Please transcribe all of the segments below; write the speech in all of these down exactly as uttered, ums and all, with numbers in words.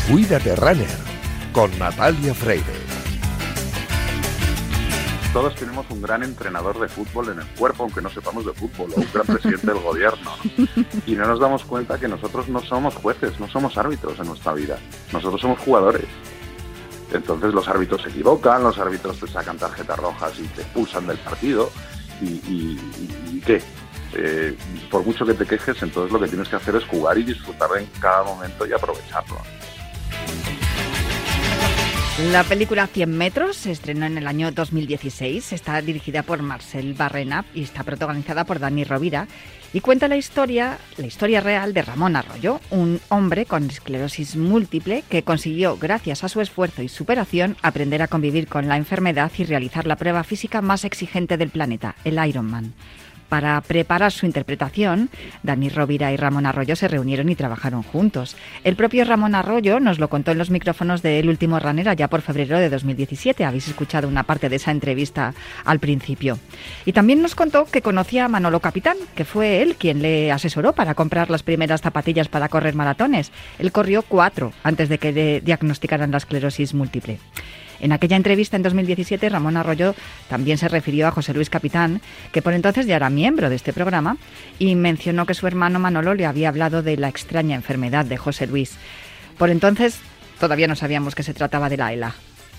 Cuídate Runner, con Natalia Freire. Todos tenemos un gran entrenador de fútbol en el cuerpo, aunque no sepamos de fútbol, o un gran presidente del gobierno, ¿no? Y no nos damos cuenta que nosotros no somos jueces, no somos árbitros en nuestra vida. Nosotros somos jugadores. Entonces los árbitros se equivocan, los árbitros te sacan tarjetas rojas y te expulsan del partido. ¿Y, y, y, y qué? Eh, por mucho que te quejes, entonces lo que tienes que hacer es jugar y disfrutar en cada momento y aprovecharlo. La película cien metros se estrenó en el año dos mil dieciséis, está dirigida por Marcel Barrenat y está protagonizada por Dani Rovira y cuenta la historia, la historia real de Ramón Arroyo, un hombre con esclerosis múltiple que consiguió, gracias a su esfuerzo y superación, aprender a convivir con la enfermedad y realizar la prueba física más exigente del planeta, el Ironman. Para preparar su interpretación, Dani Rovira y Ramón Arroyo se reunieron y trabajaron juntos. El propio Ramón Arroyo nos lo contó en los micrófonos de El Último Runner allá por febrero de dos mil diecisiete. Habéis escuchado una parte de esa entrevista al principio. Y también nos contó que conocía a Manolo Capitán, que fue él quien le asesoró para comprar las primeras zapatillas para correr maratones. Él corrió cuatro antes de que le diagnosticaran la esclerosis múltiple. En aquella entrevista en dos mil diecisiete, Ramón Arroyo también se refirió a José Luis Capitán, que por entonces ya era miembro de este programa, y mencionó que su hermano Manolo le había hablado de la extraña enfermedad de José Luis. Por entonces todavía no sabíamos que se trataba de la ELA.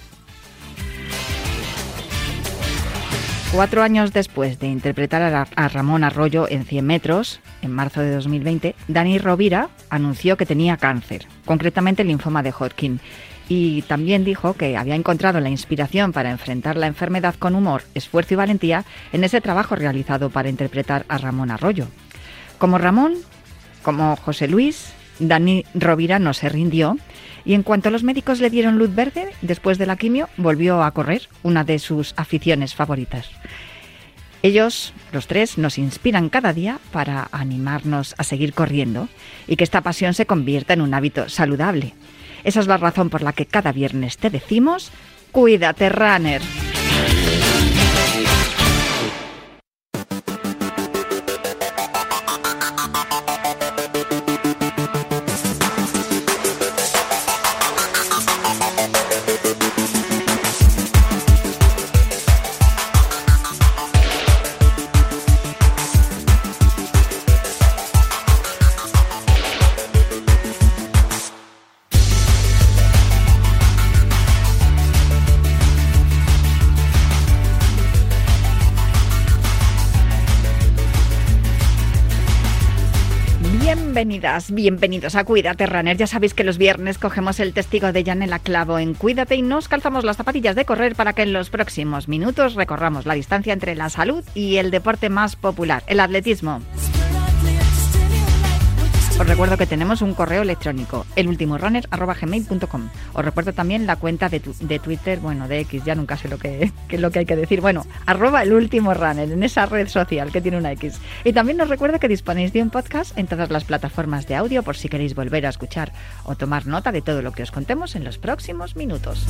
Cuatro años después de interpretar a, a Ramón Arroyo en cien metros, en marzo de dos mil veinte, Dani Rovira anunció que tenía cáncer, concretamente linfoma de Hodgkin. Y también dijo que había encontrado la inspiración para enfrentar la enfermedad con humor, esfuerzo y valentía en ese trabajo realizado para interpretar a Ramón Arroyo. Como Ramón, como José Luis, Dani Rovira no se rindió y en cuanto los médicos le dieron luz verde, después de la quimio, volvió a correr, una de sus aficiones favoritas. Ellos, los tres, nos inspiran cada día para animarnos a seguir corriendo y que esta pasión se convierta en un hábito saludable. Esa es la razón por la que cada viernes te decimos, cuídate, runner. Bienvenidas, bienvenidos a Cuídate Runner. Ya sabéis que los viernes cogemos el testigo de Yanela Clavo en Cuídate y nos calzamos las zapatillas de correr para que en los próximos minutos recorramos la distancia entre la salud y el deporte más popular, el atletismo. Os recuerdo que tenemos un correo electrónico, elultimorunner arroba gmail punto com. Os recuerdo también la cuenta de, tu, de Twitter, bueno, de X, ya nunca sé lo que, qué es lo que hay que decir. Bueno, arroba elultimorunner, en esa red social que tiene una X. Y también os recuerdo que disponéis de un podcast en todas las plataformas de audio por si queréis volver a escuchar o tomar nota de todo lo que os contemos en los próximos minutos.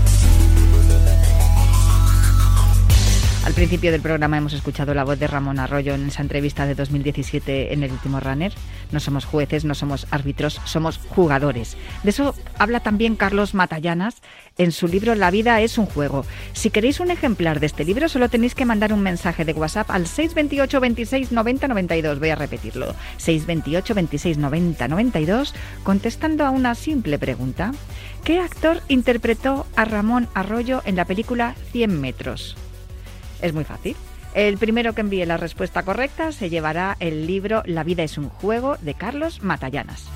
Al principio del programa hemos escuchado la voz de Ramón Arroyo en esa entrevista de dos mil diecisiete en El Último Runner. No somos jueces, no somos árbitros, somos jugadores. De eso habla también Carlos Matallanas en su libro La vida es un juego. Si queréis un ejemplar de este libro, solo tenéis que mandar un mensaje de WhatsApp al seis dos ocho, veintiséis, noventa, noventa y dos. Voy a repetirlo. seis dos ocho, veintiséis, noventa, noventa y dos, contestando a una simple pregunta. ¿Qué actor interpretó a Ramón Arroyo en la película cien metros? Es muy fácil. El primero que envíe la respuesta correcta se llevará el libro La vida es un juego de Carlos Matallanas.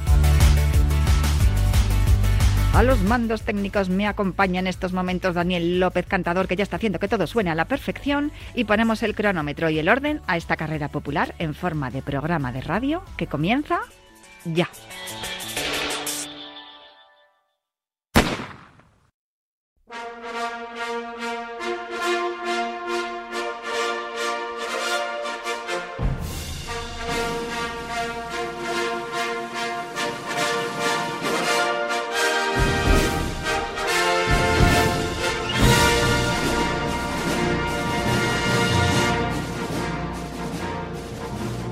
A los mandos técnicos me acompaña en estos momentos Daniel López Cantador, que ya está haciendo que todo suene a la perfección, y ponemos el cronómetro y el orden a esta carrera popular en forma de programa de radio que comienza ya.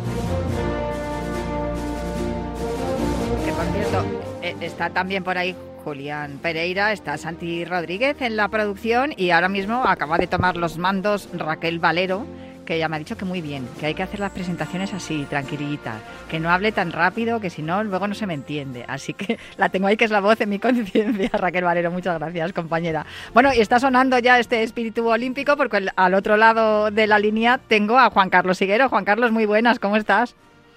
Está también por ahí Julián Pereira, está Santi Rodríguez en la producción y ahora mismo acaba de tomar los mandos Raquel Valero, que ya me ha dicho que muy bien, que hay que hacer las presentaciones así, tranquilita, que no hable tan rápido, que si no, luego no se me entiende. Así que la tengo ahí, que es la voz en mi conciencia. Raquel Valero, muchas gracias, compañera. Bueno, y está sonando ya este espíritu olímpico, porque el, al otro lado de la línea tengo a Juan Carlos Higuero. Juan Carlos, muy buenas, ¿cómo estás?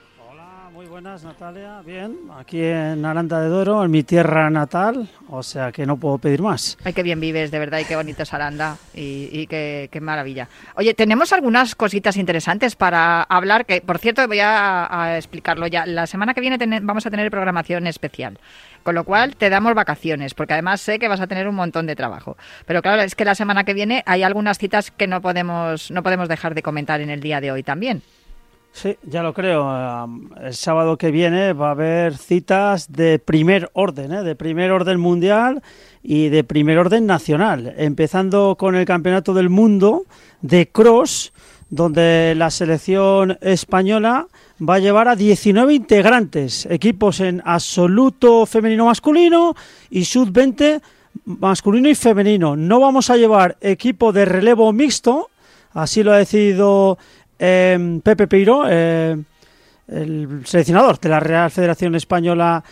Muy buenas, Natalia. Bien, aquí en Aranda de Duero, en mi tierra natal, o sea que no puedo pedir más. Ay, qué bien vives, de verdad, y qué bonito es Aranda, y, y qué, qué maravilla. Oye, tenemos algunas cositas interesantes para hablar, que por cierto voy a, a explicarlo ya. La semana que viene ten, vamos a tener programación especial, con lo cual te damos vacaciones, porque además sé que vas a tener un montón de trabajo. Pero claro, es que la semana que viene hay algunas citas que no podemos, no podemos dejar de comentar en el día de hoy también. Sí, ya lo creo. El sábado que viene va a haber citas de primer orden, ¿eh? de primer orden mundial y de primer orden nacional, empezando con el Campeonato del Mundo de Cross, donde la selección española va a llevar a diecinueve integrantes, equipos en absoluto femenino masculino y sub veinte masculino y femenino. No vamos a llevar equipo de relevo mixto, así lo ha decidido Eh, Pepe Peiró, eh, el seleccionador de la Real Federación Española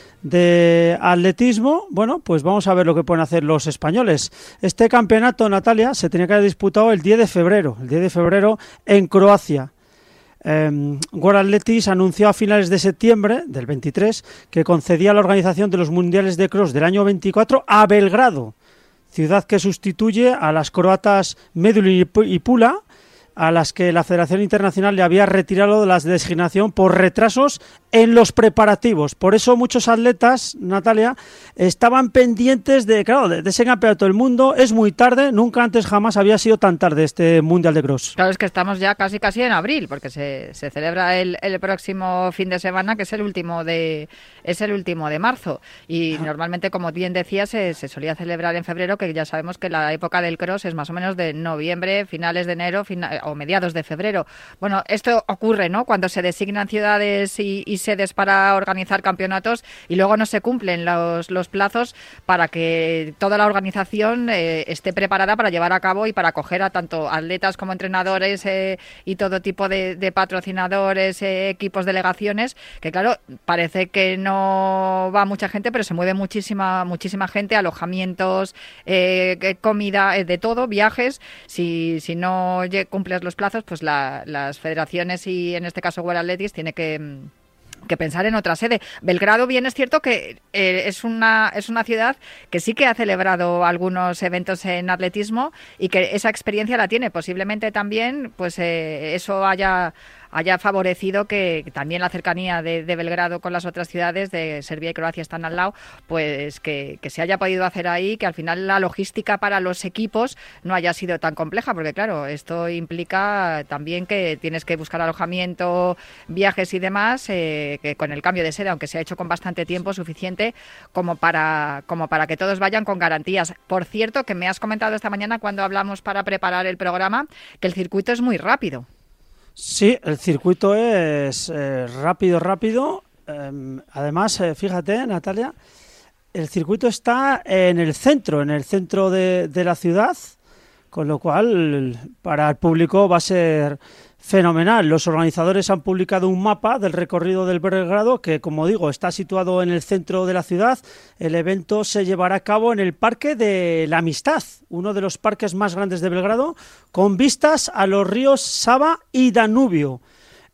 de Atletismo. Bueno, pues vamos a ver lo que pueden hacer los españoles. Este campeonato, Natalia, se tenía que haber disputado el diez de febrero, el diez de febrero en Croacia. Eh, World Athletics anunció a finales de septiembre del veintitrés que concedía la organización de los mundiales de cross del año veinticuatro a Belgrado, ciudad que sustituye a las croatas Medulin y Pula, a las que la Federación Internacional le había retirado la designación por retrasos en los preparativos. Por eso muchos atletas, Natalia, estaban pendientes de, claro, de, de ese campeonato del mundo. Es muy tarde, nunca antes jamás había sido tan tarde este Mundial de Cross. Claro, es que estamos ya casi casi en abril, porque se, se celebra el, el próximo fin de semana, que es el último de es el último de marzo. Y ah. normalmente, como bien decía, se, se solía celebrar en febrero, que ya sabemos que la época del cross es más o menos de noviembre, finales de enero, final, o mediados de febrero. Bueno, esto ocurre, ¿no?, cuando se designan ciudades y, y sedes para organizar campeonatos y luego no se cumplen los, los plazos para que toda la organización eh, esté preparada para llevar a cabo y para acoger a tanto atletas como entrenadores eh, y todo tipo de, de patrocinadores, eh, equipos, delegaciones, que claro, parece que no va mucha gente, pero se mueve muchísima muchísima gente, alojamientos, eh, comida, eh, de todo, viajes. Si, si no cumples los plazos, pues la, las federaciones y en este caso World Athletics tiene que que pensar en otra sede. Belgrado, bien es cierto que eh, es una es una ciudad que sí que ha celebrado algunos eventos en atletismo y que esa experiencia la tiene. Posiblemente también pues eh, eso haya haya favorecido que también la cercanía de, de Belgrado con las otras ciudades de Serbia y Croacia están al lado, pues que, que se haya podido hacer ahí, que al final la logística para los equipos no haya sido tan compleja, porque claro, esto implica también que tienes que buscar alojamiento, viajes y demás, eh, que con el cambio de sede, aunque se ha hecho con bastante tiempo, suficiente como para, como para que todos vayan con garantías. Por cierto, que me has comentado esta mañana cuando hablamos para preparar el programa, que el circuito es muy rápido. Sí, el circuito es eh, rápido, rápido. Eh, además, eh, fíjate, Natalia, el circuito está en el centro, en el centro de, de la ciudad, con lo cual para el público va a ser fenomenal. Los organizadores han publicado un mapa del recorrido del Belgrado que, como digo, está situado en el centro de la ciudad. El evento se llevará a cabo en el Parque de la Amistad, uno de los parques más grandes de Belgrado, con vistas a los ríos Sava y Danubio.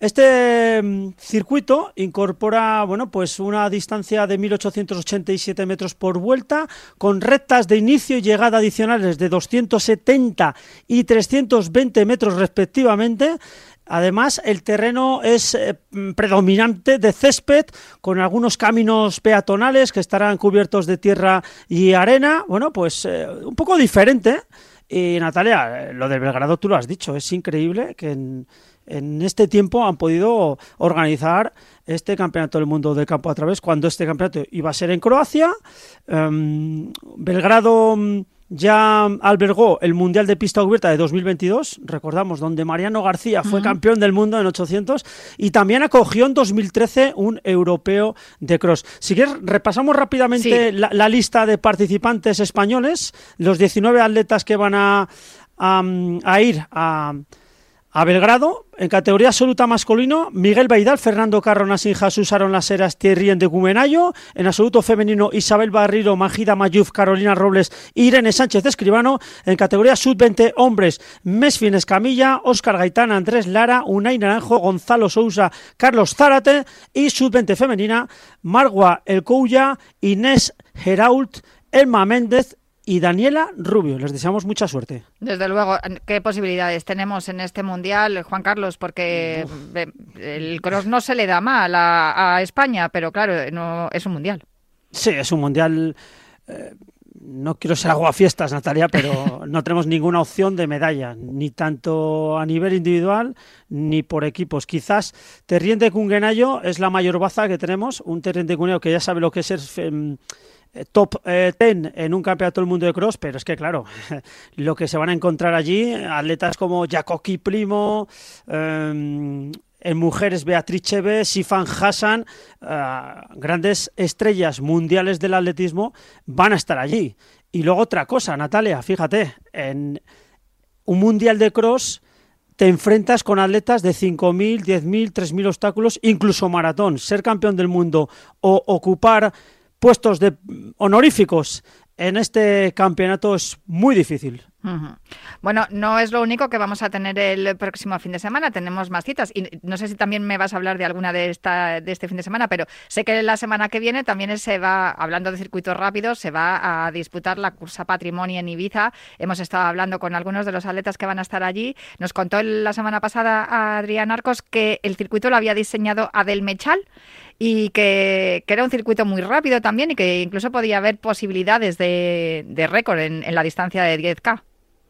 Este um, circuito incorpora, bueno, pues una distancia de mil ochocientos ochenta y siete metros por vuelta, con rectas de inicio y llegada adicionales de doscientos setenta y trescientos veinte metros respectivamente. Además, el terreno es eh, predominante de césped, con algunos caminos peatonales que estarán cubiertos de tierra y arena. Bueno, pues eh, un poco diferente. Y Natalia, lo del Belgrado tú lo has dicho, es increíble que en, en este tiempo han podido organizar este campeonato del mundo de campo a través, cuando este campeonato iba a ser en Croacia. Um, Belgrado ya albergó el Mundial de Pista Cubierta de dos mil veintidós, recordamos, donde Mariano García fue uh-huh. campeón del mundo en ochocientos, y también acogió en dos mil trece un europeo de cross. Si quieres, repasamos rápidamente sí. la, la lista de participantes españoles, los diecinueve atletas que van a, a, a ir a... A Belgrado. En categoría absoluta masculino, Miguel Baidal, Fernando Carro, Nassim Jesús, Aaron Las Heras, Thierry Endecumenayo. En absoluto femenino, Isabel Barriro, Magida Mayuf, Carolina Robles, Irene Sánchez Escribano. En categoría sub veinte hombres, Mesfin Escamilla, Óscar Gaitán, Andrés Lara, Unai Naranjo, Gonzalo Sousa, Carlos Zárate. Y sub veinte femenina, Marwa Elcouya, Inés Gerault, Elma Méndez y Daniela Rubio. Les deseamos mucha suerte. Desde luego, ¿qué posibilidades tenemos en este Mundial, Juan Carlos? Porque Uf. el cross no se le da mal a, a España, pero claro, no es un Mundial. Sí, es un Mundial... Eh, no quiero ser aguafiestas, Natalia, pero no tenemos ninguna opción de medalla, ni tanto a nivel individual ni por equipos. Quizás Thierry Endecumenayo es la mayor baza que tenemos, un Thierry Endecumenayo que ya sabe lo que es ser... Eh, top diez eh, en un campeonato del mundo de cross, pero es que claro, lo que se van a encontrar allí, atletas como Jacoki Primo, eh, en mujeres Beatriz Cheve, Sifan Hassan, eh, grandes estrellas mundiales del atletismo van a estar allí. Y luego otra cosa, Natalia, fíjate, en un mundial de cross te enfrentas con atletas de cinco mil, diez mil, tres mil obstáculos, incluso maratón. Ser campeón del mundo o ocupar puestos de honoríficos en este campeonato es muy difícil. Uh-huh. Bueno, no es lo único que vamos a tener el próximo fin de semana, tenemos más citas y no sé si también me vas a hablar de alguna de esta de este fin de semana, pero sé que la semana que viene también se va, hablando de circuitos rápidos, se va a disputar la Cursa Patrimonio en Ibiza. Hemos estado hablando con algunos de los atletas que van a estar allí. Nos contó la semana pasada Adrián Arcos que el circuito lo había diseñado Adel Mechal y que, que era un circuito muy rápido también y que incluso podía haber posibilidades de, de récord en, en la distancia de diez K.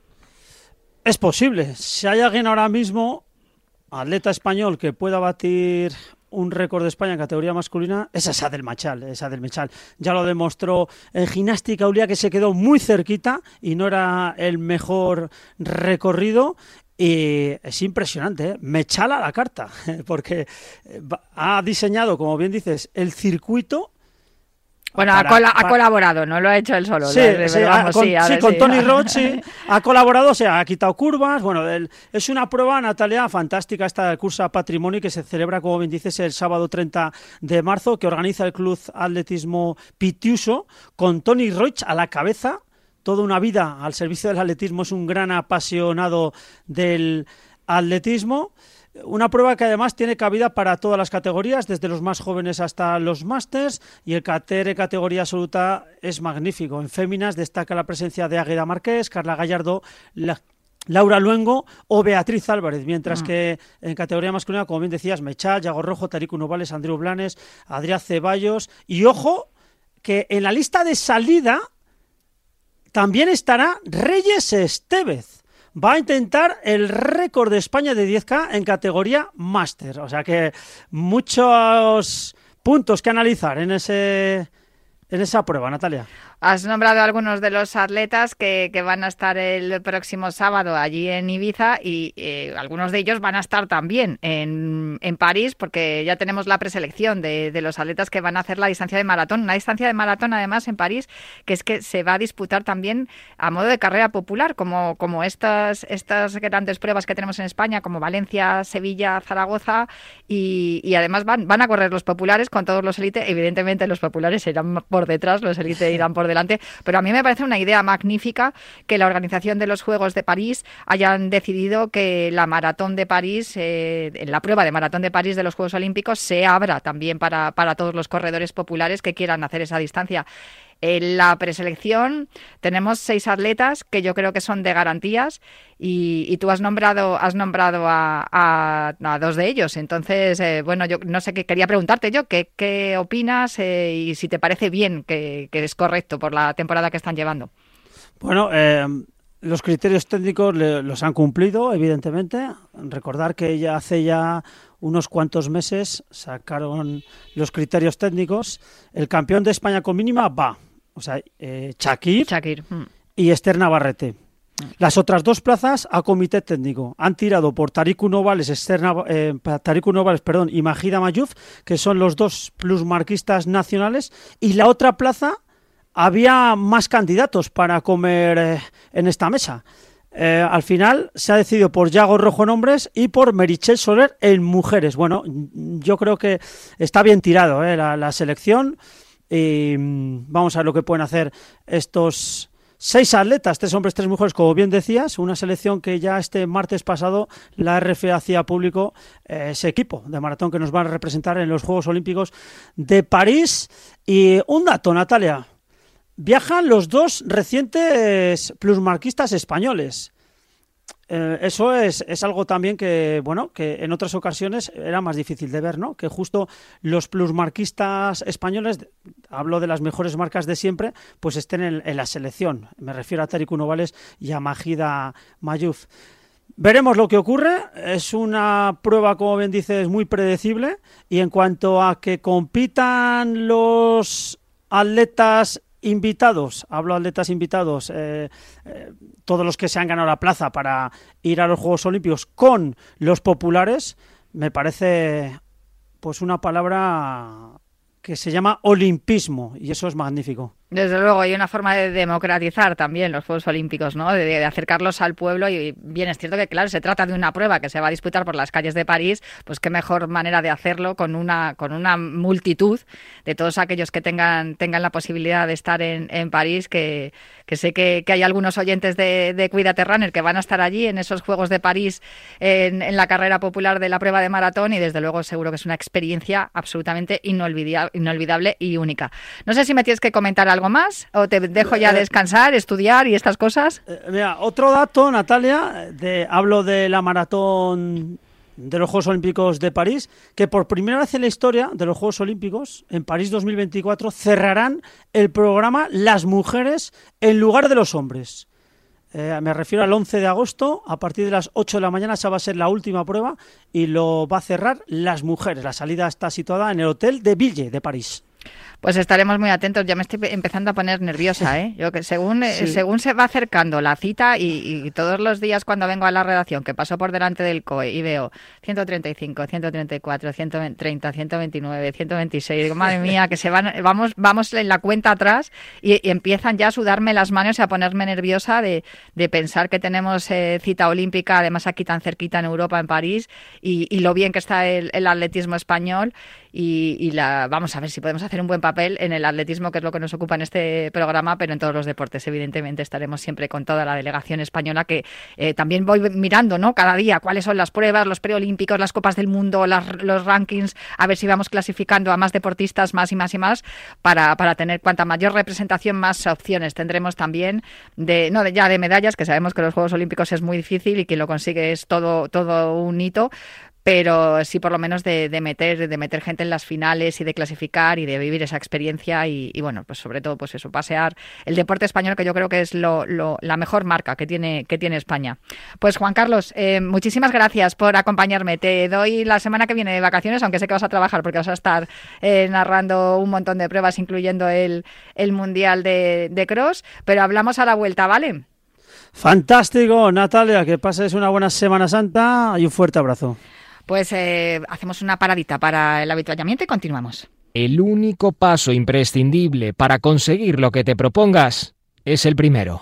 Es posible. Si hay alguien ahora mismo, atleta español, que pueda batir un récord de España en categoría masculina, esa es Adel Mechal, es Adel Mechal. Ya lo demostró en gimnástica Ulia, que se quedó muy cerquita y no era el mejor recorrido. Y es impresionante, ¿eh? Mechal a la carta, porque ha diseñado, como bien dices, el circuito. Bueno, para, ha, cola, para... ha colaborado, no lo ha hecho él solo. Sí, le, sí, vamos, con, sí, sí, con sí. Tony Roth, sí, ha colaborado, o sea, ha quitado curvas. Bueno, el, es una prueba, Natalia, fantástica esta Cursa Patrimonio que se celebra, como bien dices, el sábado treinta de marzo, que organiza el Club Atletismo Pitiuso, con Tony Roig a la cabeza. Toda una vida al servicio del atletismo, es un gran apasionado del atletismo. Una prueba que además tiene cabida para todas las categorías, desde los más jóvenes hasta los másters, y el cater categoría absoluta es magnífico. En féminas destaca la presencia de Águeda Marqués, Carla Gallardo, la Laura Luengo o Beatriz Álvarez, mientras mm. que en categoría masculina, como bien decías, Mechal, Yago Rojo, Tariku Novales, Andreu Blanes, Adrián Ceballos, y ojo, que en la lista de salida también estará Reyes Estevez. Va a intentar el récord de España de diez K en categoría máster. O sea que muchos puntos que analizar en ese en esa prueba, Natalia. Has nombrado algunos de los atletas que, que van a estar el próximo sábado allí en Ibiza y eh, algunos de ellos van a estar también en, en París, porque ya tenemos la preselección de, de los atletas que van a hacer la distancia de maratón. Una distancia de maratón, además, en París, que es que se va a disputar también a modo de carrera popular, como, como estas, estas grandes pruebas que tenemos en España, como Valencia, Sevilla, Zaragoza, y, y además van, van a correr los populares con todos los élites. Evidentemente los populares irán por detrás, los élites irán por delante, pero a mí me parece una idea magnífica que la organización de los Juegos de París hayan decidido que la maratón de París, eh, en la prueba de maratón de París de los Juegos Olímpicos, se abra también para, para todos los corredores populares que quieran hacer esa distancia. En la preselección tenemos seis atletas que yo creo que son de garantías y, y tú has nombrado has nombrado a, a, a dos de ellos. Entonces, eh, bueno, yo no sé qué quería preguntarte yo, qué, qué opinas eh, y si te parece bien que, que es correcto por la temporada que están llevando. Bueno, eh, los criterios técnicos le, los han cumplido, evidentemente. Recordar que ya hace ya unos cuantos meses sacaron los criterios técnicos. El campeón de España con mínima va. O sea, eh, Shakir, Shakir. Mm. y Esther Navarrete. Las otras dos plazas a comité técnico han tirado por Tariku Novales, Esther Nav- eh, Tariku Novales, perdón, y Majida Mayuf, que son los dos plusmarquistas nacionales, y la otra plaza había más candidatos para comer eh, en esta mesa. Eh, al final se ha decidido por Yago Rojo en hombres y por Meritxell Soler en mujeres. Bueno, yo creo que está bien tirado eh, la, la selección y mm, vamos a ver lo que pueden hacer estos seis atletas, tres hombres, tres mujeres, como bien decías, una selección que ya este martes pasado la R F hacía público eh, ese equipo de maratón que nos va a representar en los Juegos Olímpicos de París. Y un dato, Natalia, viajan los dos recientes plusmarquistas españoles. Eh, eso es, es algo también que, bueno, que en otras ocasiones era más difícil de ver, ¿no? Que justo los plusmarquistas españoles, hablo de las mejores marcas de siempre, pues estén en, en la selección. Me refiero a Tariku Novales y a Majida Mayuf. Veremos lo que ocurre. Es una prueba, como bien dices, muy predecible. Y en cuanto a que compitan los atletas invitados, hablo de atletas invitados, eh, eh, todos los que se han ganado la plaza para ir a los Juegos Olímpicos con los populares, me parece pues una palabra que se llama olimpismo, y eso es magnífico. Desde luego, hay una forma de democratizar también los Juegos Olímpicos, ¿no? De, de acercarlos al pueblo, y bien es cierto que, claro, se trata de una prueba que se va a disputar por las calles de París, pues qué mejor manera de hacerlo con una con una multitud de todos aquellos que tengan tengan la posibilidad de estar en, en París, que, que sé que, que hay algunos oyentes de, de Cuídate Runner que van a estar allí en esos Juegos de París, en, en la carrera popular de la prueba de maratón, y desde luego seguro que es una experiencia absolutamente inolvidable, inolvidable y única. No sé si me tienes que comentar algo algo más o te dejo ya descansar, estudiar y estas cosas. Eh, mira, otro dato, Natalia, de, hablo de la maratón de los Juegos Olímpicos de París, que por primera vez en la historia de los Juegos Olímpicos, en París dos mil veinticuatro, cerrarán el programa las mujeres en lugar de los hombres. Eh, me refiero al once de agosto, a partir de las ocho de la mañana, esa va a ser la última prueba y lo va a cerrar las mujeres. La salida está situada en el Hotel de Ville de París. Pues estaremos muy atentos. Ya me estoy empezando a poner nerviosa, ¿eh? Yo que según sí. según se va acercando la cita y, y todos los días cuando vengo a la redacción, que paso por delante del C O E y veo ciento treinta y cinco, ciento treinta y cuatro, ciento treinta, ciento veintinueve, ciento veintiséis, digo, madre mía, que se van, vamos, vamos en la cuenta atrás y, y empiezan ya a sudarme las manos y a ponerme nerviosa de, de pensar que tenemos eh, cita olímpica, además aquí tan cerquita en Europa, en París, y, y lo bien que está el, el atletismo español. Y, y la vamos a ver si podemos hacer un buen papel en el atletismo, que es lo que nos ocupa en este programa, pero en todos los deportes evidentemente estaremos siempre con toda la delegación española, que eh, también voy mirando, ¿no?, cada día cuáles son las pruebas, los preolímpicos, las copas del mundo, las, los rankings, a ver si vamos clasificando a más deportistas, más y más y más, para, para tener cuanta mayor representación, más opciones tendremos también de no de, ya de medallas, que sabemos que los Juegos Olímpicos es muy difícil y quien lo consigue es todo, todo un hito, pero sí por lo menos de, de meter de meter gente en las finales y de clasificar y de vivir esa experiencia y, y bueno, pues sobre todo pues eso, pasear el deporte español, que yo creo que es lo, lo, la mejor marca que tiene que tiene España. Pues Juan Carlos, eh, muchísimas gracias por acompañarme. Te doy la semana que viene de vacaciones, aunque sé que vas a trabajar porque vas a estar eh, narrando un montón de pruebas, incluyendo el, el Mundial de, de Cross, pero hablamos a la vuelta, ¿vale? Fantástico, Natalia, que pases una buena Semana Santa y un fuerte abrazo. Pues eh, hacemos una paradita para el avituallamiento y continuamos. El único paso imprescindible para conseguir lo que te propongas es el primero.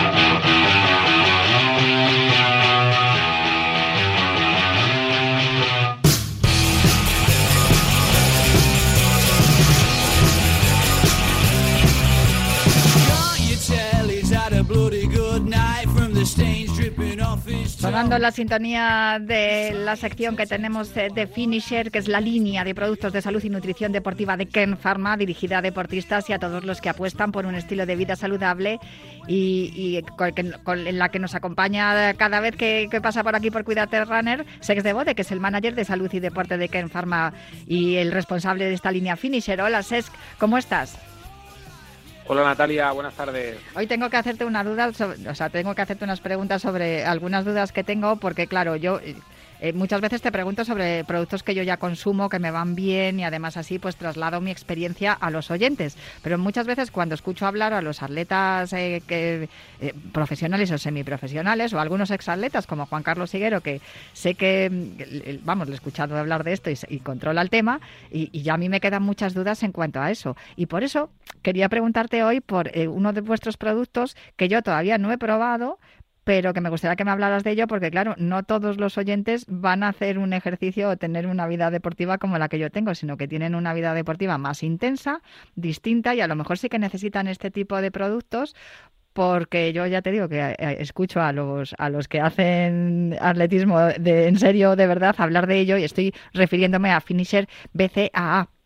Sonando la sintonía de la sección que tenemos de Finisher, que es la línea de productos de salud y nutrición deportiva de Kern Pharma, dirigida a deportistas y a todos los que apuestan por un estilo de vida saludable y, y con, con, en la que nos acompaña cada vez que, que pasa por aquí por Cuídate Runner, Sex de Bode, que es el manager de salud y deporte de Kern Pharma y el responsable de esta línea Finisher. Hola, Sex, ¿cómo estás? Hola Natalia, buenas tardes. Hoy tengo que hacerte una duda, sobre, o sea, tengo que hacerte unas preguntas sobre algunas dudas que tengo, porque claro, yo eh, muchas veces te pregunto sobre productos que yo ya consumo, que me van bien y además así pues traslado mi experiencia a los oyentes. Pero muchas veces cuando escucho hablar a los atletas eh, que, eh, profesionales o semiprofesionales o algunos exatletas como Juan Carlos Higuero, que sé que, vamos, le he escuchado hablar de esto y, y controla el tema y, y ya a mí me quedan muchas dudas en cuanto a eso. Y por eso quería preguntarte hoy por eh, uno de vuestros productos que yo todavía no he probado, pero que me gustaría que me hablaras de ello porque, claro, no todos los oyentes van a hacer un ejercicio o tener una vida deportiva como la que yo tengo, sino que tienen una vida deportiva más intensa, distinta y a lo mejor sí que necesitan este tipo de productos porque yo ya te digo que escucho a los a los que hacen atletismo de, en serio, de verdad, hablar de ello y estoy refiriéndome a Finisher B C A A.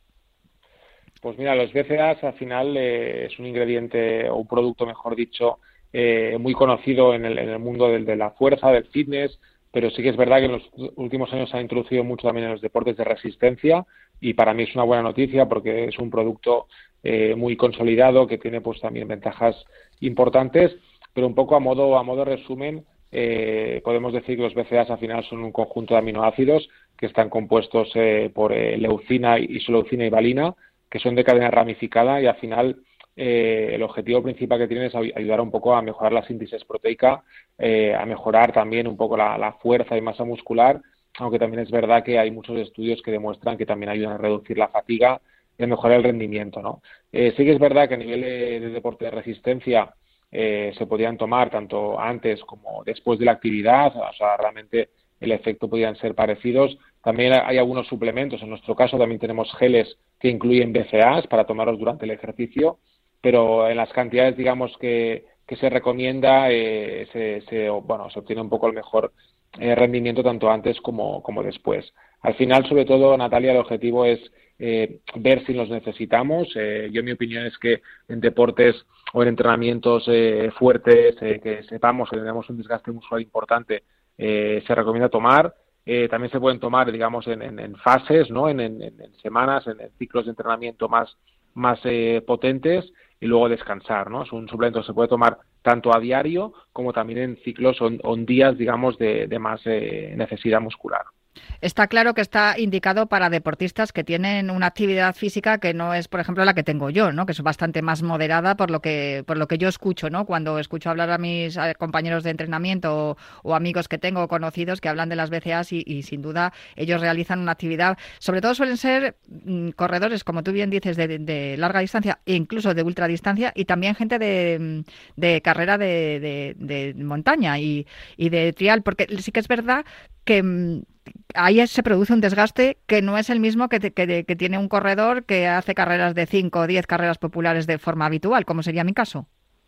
Pues mira, los B C A S al final eh, es un ingrediente o un producto, mejor dicho, eh, muy conocido en el, en el mundo del, de la fuerza, del fitness, pero sí que es verdad que en los últimos años se ha introducido mucho también en los deportes de resistencia y para mí es una buena noticia porque es un producto eh, muy consolidado que tiene pues también ventajas importantes, pero un poco a modo a modo resumen eh, podemos decir que los B C A S al final son un conjunto de aminoácidos que están compuestos eh, por eh, leucina, isoleucina y valina, que son de cadena ramificada y al final eh, el objetivo principal que tienen es ayudar un poco a mejorar la síntesis proteica, eh, a mejorar también un poco la, la fuerza y masa muscular, aunque también es verdad que hay muchos estudios que demuestran que también ayudan a reducir la fatiga y a mejorar el rendimiento, ¿no? Eh, sí que es verdad que a nivel de, de deporte de resistencia eh, se podían tomar tanto antes como después de la actividad, o sea, realmente el efecto podían ser parecidos. También hay algunos suplementos, en nuestro caso también tenemos geles que incluyen B C A S para tomarlos durante el ejercicio, pero en las cantidades, digamos, que, que se recomienda, eh, se, se, bueno, se obtiene un poco el mejor eh, rendimiento tanto antes como, como después. Al final, sobre todo, Natalia, el objetivo es eh, ver si los necesitamos. Eh, yo, mi opinión es que en deportes o en entrenamientos eh, fuertes, eh, que sepamos que tenemos un desgaste muscular importante, eh, se recomienda tomar. Eh, también se pueden tomar, digamos, en, en, en fases, ¿no? En, en, en semanas, en, en ciclos de entrenamiento más, más eh, potentes y luego descansar, ¿no? Es un suplemento que se puede tomar tanto a diario como también en ciclos o en días, digamos, de, de más eh, necesidad muscular. Está claro que está indicado para deportistas que tienen una actividad física que no es, por ejemplo, la que tengo yo, ¿no? Que es bastante más moderada por lo que por lo que yo escucho, ¿no? Cuando escucho hablar a mis compañeros de entrenamiento o, o amigos que tengo conocidos que hablan de las B C A S y, y sin duda ellos realizan una actividad, sobre todo suelen ser mm, corredores, como tú bien dices, de, de larga distancia e incluso de ultradistancia y también gente de, de carrera de, de, de montaña y, y de trial, porque sí que es verdad que ahí se produce un desgaste que no es el mismo que, que, que tiene un corredor que hace carreras de cinco o diez carreras populares de forma habitual, como sería mi caso.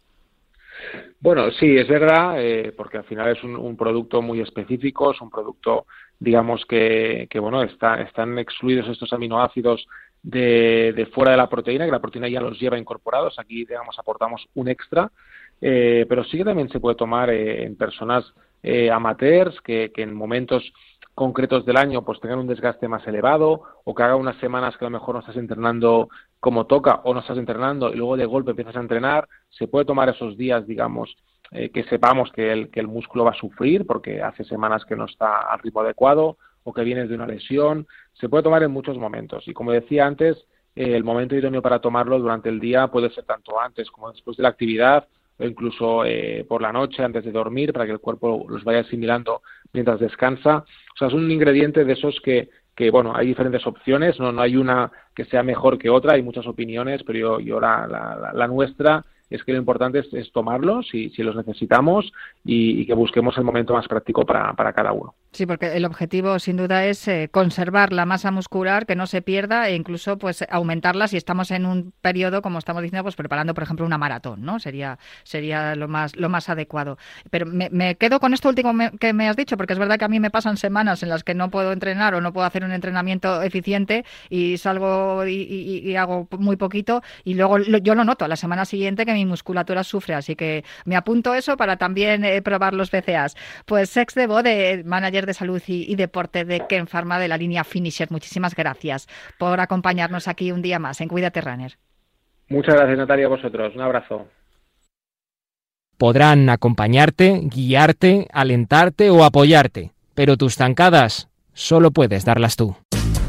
Bueno, sí, es verdad, eh, porque al final es un, un producto muy específico, es un producto, digamos, que, que bueno, está, están excluidos estos aminoácidos de, de fuera de la proteína, que la proteína ya los lleva incorporados, aquí, digamos, aportamos un extra, eh, pero sí que también se puede tomar eh, en personas eh, amateurs que, que en momentos concretos del año pues tengan un desgaste más elevado o que haga unas semanas que a lo mejor no estás entrenando como toca o no estás entrenando y luego de golpe empiezas a entrenar, se puede tomar esos días, digamos, eh, que sepamos que el, que el músculo va a sufrir porque hace semanas que no está al ritmo adecuado o que vienes de una lesión, se puede tomar en muchos momentos y como decía antes, eh, el momento idóneo para tomarlo durante el día puede ser tanto antes como después de la actividad o incluso eh, por la noche antes de dormir para que el cuerpo los vaya asimilando mientras descansa. O sea, es un ingrediente de esos que, que bueno, hay diferentes opciones, no no hay una que sea mejor que otra, hay muchas opiniones, pero yo, yo la, la, la nuestra es que lo importante es, es tomarlos si, si los necesitamos y, y que busquemos el momento más práctico para, para cada uno. Sí, porque el objetivo sin duda es eh, conservar la masa muscular, que no se pierda e incluso pues aumentarla si estamos en un periodo, como estamos diciendo, pues preparando, por ejemplo, una maratón, ¿no? Sería sería lo más lo más adecuado. Pero me, me quedo con esto último me, que me has dicho, porque es verdad que a mí me pasan semanas en las que no puedo entrenar o no puedo hacer un entrenamiento eficiente y salgo y, y, y hago muy poquito y luego lo, yo lo noto a la semana siguiente que mi musculatura sufre, así que me apunto eso para también eh, probar los B C A S. Pues Sex Debo, de manager de salud y, y deporte de Ken Pharma de la línea Finisher, muchísimas gracias por acompañarnos aquí un día más en Cuídate Runner. Muchas gracias, Natalia, a vosotros. Un abrazo. Podrán acompañarte, guiarte, alentarte o apoyarte, pero tus zancadas solo puedes darlas tú.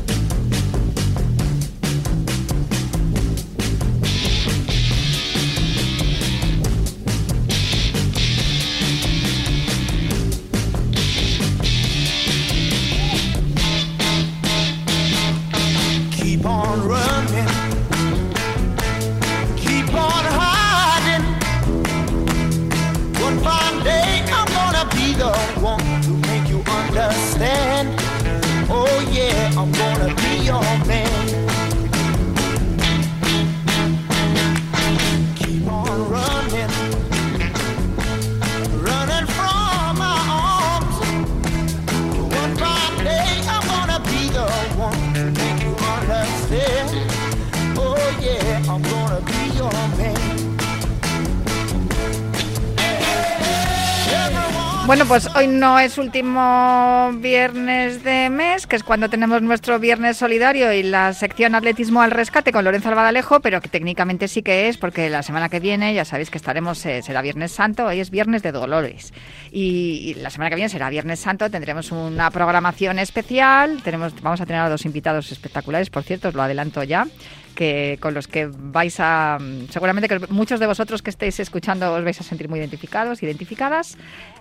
Bueno, pues hoy no es último viernes de mes, que es cuando tenemos nuestro viernes solidario y la sección Atletismo al Rescate con Lorenzo Albadalejo, pero que técnicamente sí que es, porque la semana que viene ya sabéis que estaremos, eh, será Viernes Santo, hoy es Viernes de Dolores, y, y la semana que viene será Viernes Santo, tendremos una programación especial, tenemos, vamos a tener a dos invitados espectaculares, por cierto, os lo adelanto ya, que con los que vais a, seguramente que muchos de vosotros que estéis escuchando os vais a sentir muy identificados, identificadas,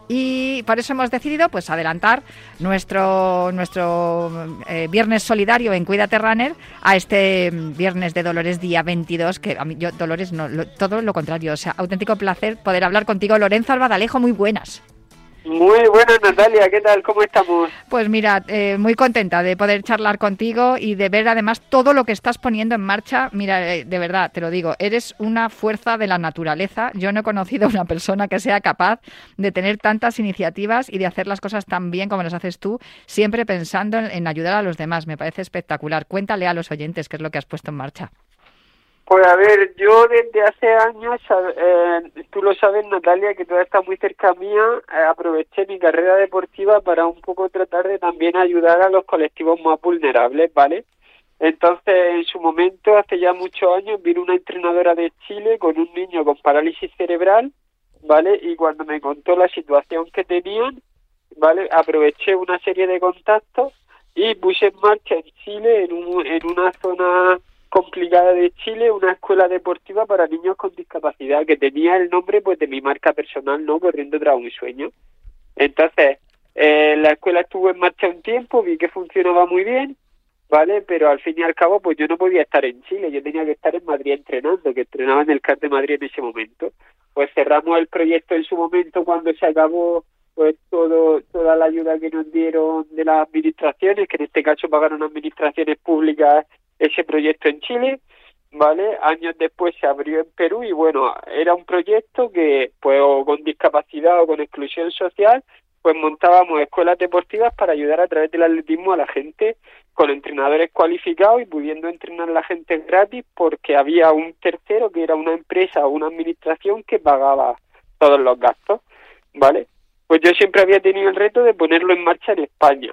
y por eso hemos decidido pues adelantar nuestro nuestro eh, viernes solidario en Cuídate Runner a este viernes de Dolores día veintidós, que a mí yo Dolores no, lo, todo lo contrario, o sea, auténtico placer poder hablar contigo, Lorenzo Albadalejo, muy buenas. Muy buenas, Natalia, ¿qué tal? ¿Cómo estamos? Pues mira, eh, muy contenta de poder charlar contigo y de ver además todo lo que estás poniendo en marcha. Mira, eh, de verdad, te lo digo, eres una fuerza de la naturaleza. Yo no he conocido a una persona que sea capaz de tener tantas iniciativas y de hacer las cosas tan bien como las haces tú, siempre pensando en, en ayudar a los demás. Me parece espectacular. Cuéntale a los oyentes qué es lo que has puesto en marcha. Pues a ver, yo desde hace años, eh, tú lo sabes, Natalia, que tú estás muy cerca mía, eh, aproveché mi carrera deportiva para un poco tratar de también ayudar a los colectivos más vulnerables, ¿vale? Entonces, en su momento, hace ya muchos años, vino una entrenadora de Chile con un niño con parálisis cerebral, ¿vale? Y cuando me contó la situación que tenían, ¿vale? Aproveché una serie de contactos y puse en marcha en Chile, en, un, en una zona complicada de Chile, una escuela deportiva para niños con discapacidad que tenía el nombre pues de mi marca personal, ¿no? Corriendo tras un sueño. Entonces, eh, la escuela estuvo en marcha un tiempo, vi que funcionaba muy bien, ¿vale? Pero al fin y al cabo, pues yo no podía estar en Chile, yo tenía que estar en Madrid entrenando, que entrenaba en el C A R de Madrid en ese momento. Pues cerramos el proyecto en su momento cuando se acabó pues todo toda la ayuda que nos dieron de las administraciones, que en este caso pagaron administraciones públicas ese proyecto en Chile, ¿vale? Años después se abrió en Perú y bueno, era un proyecto que pues o con discapacidad o con exclusión social, pues montábamos escuelas deportivas para ayudar a través del atletismo a la gente con entrenadores cualificados y pudiendo entrenar a la gente gratis porque había un tercero que era una empresa o una administración que pagaba todos los gastos, ¿vale? Pues yo siempre había tenido el reto de ponerlo en marcha en España.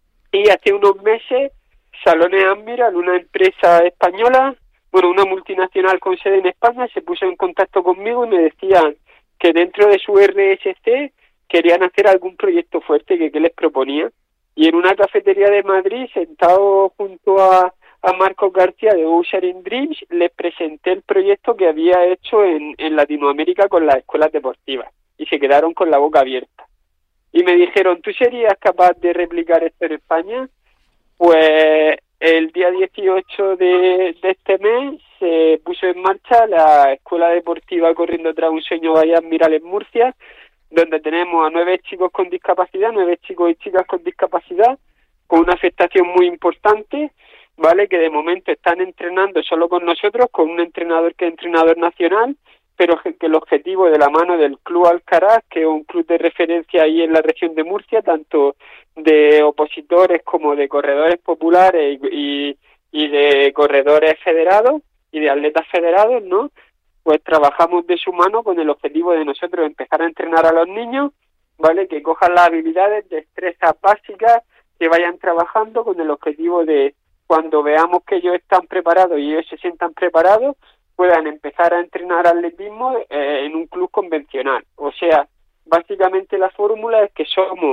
Y hace unos meses Salones Admiral, una empresa española, bueno, una multinacional con sede en España, se puso en contacto conmigo y me decían que dentro de su R S C querían hacer algún proyecto fuerte que, que les proponía. Y en una cafetería de Madrid, sentado junto a, a Marcos García de Ushering Dreams, les presenté el proyecto que había hecho en, en Latinoamérica con las escuelas deportivas. Y se quedaron con la boca abierta. Y me dijeron, ¿tú serías capaz de replicar esto en España? Pues el día dieciocho de, de este mes se puso en marcha la Escuela Deportiva Corriendo tras un Sueño Valle Admiral en Murcia, donde tenemos a nueve chicos con discapacidad, nueve chicos y chicas con discapacidad, con una afectación muy importante, ¿vale? Que de momento están entrenando solo con nosotros, con un entrenador que es entrenador nacional, pero que el objetivo de la mano del Club Alcaraz, que es un club de referencia ahí en la región de Murcia, tanto de opositores como de corredores populares y, y, y de corredores federados y de atletas federados, ¿no? Pues trabajamos de su mano con el objetivo de nosotros empezar a entrenar a los niños, ¿vale? Que cojan las habilidades, destrezas básicas, que vayan trabajando con el objetivo de cuando veamos que ellos están preparados y ellos se sientan preparados, puedan empezar a entrenar atletismo eh, en un club convencional. O sea, básicamente la fórmula es que somos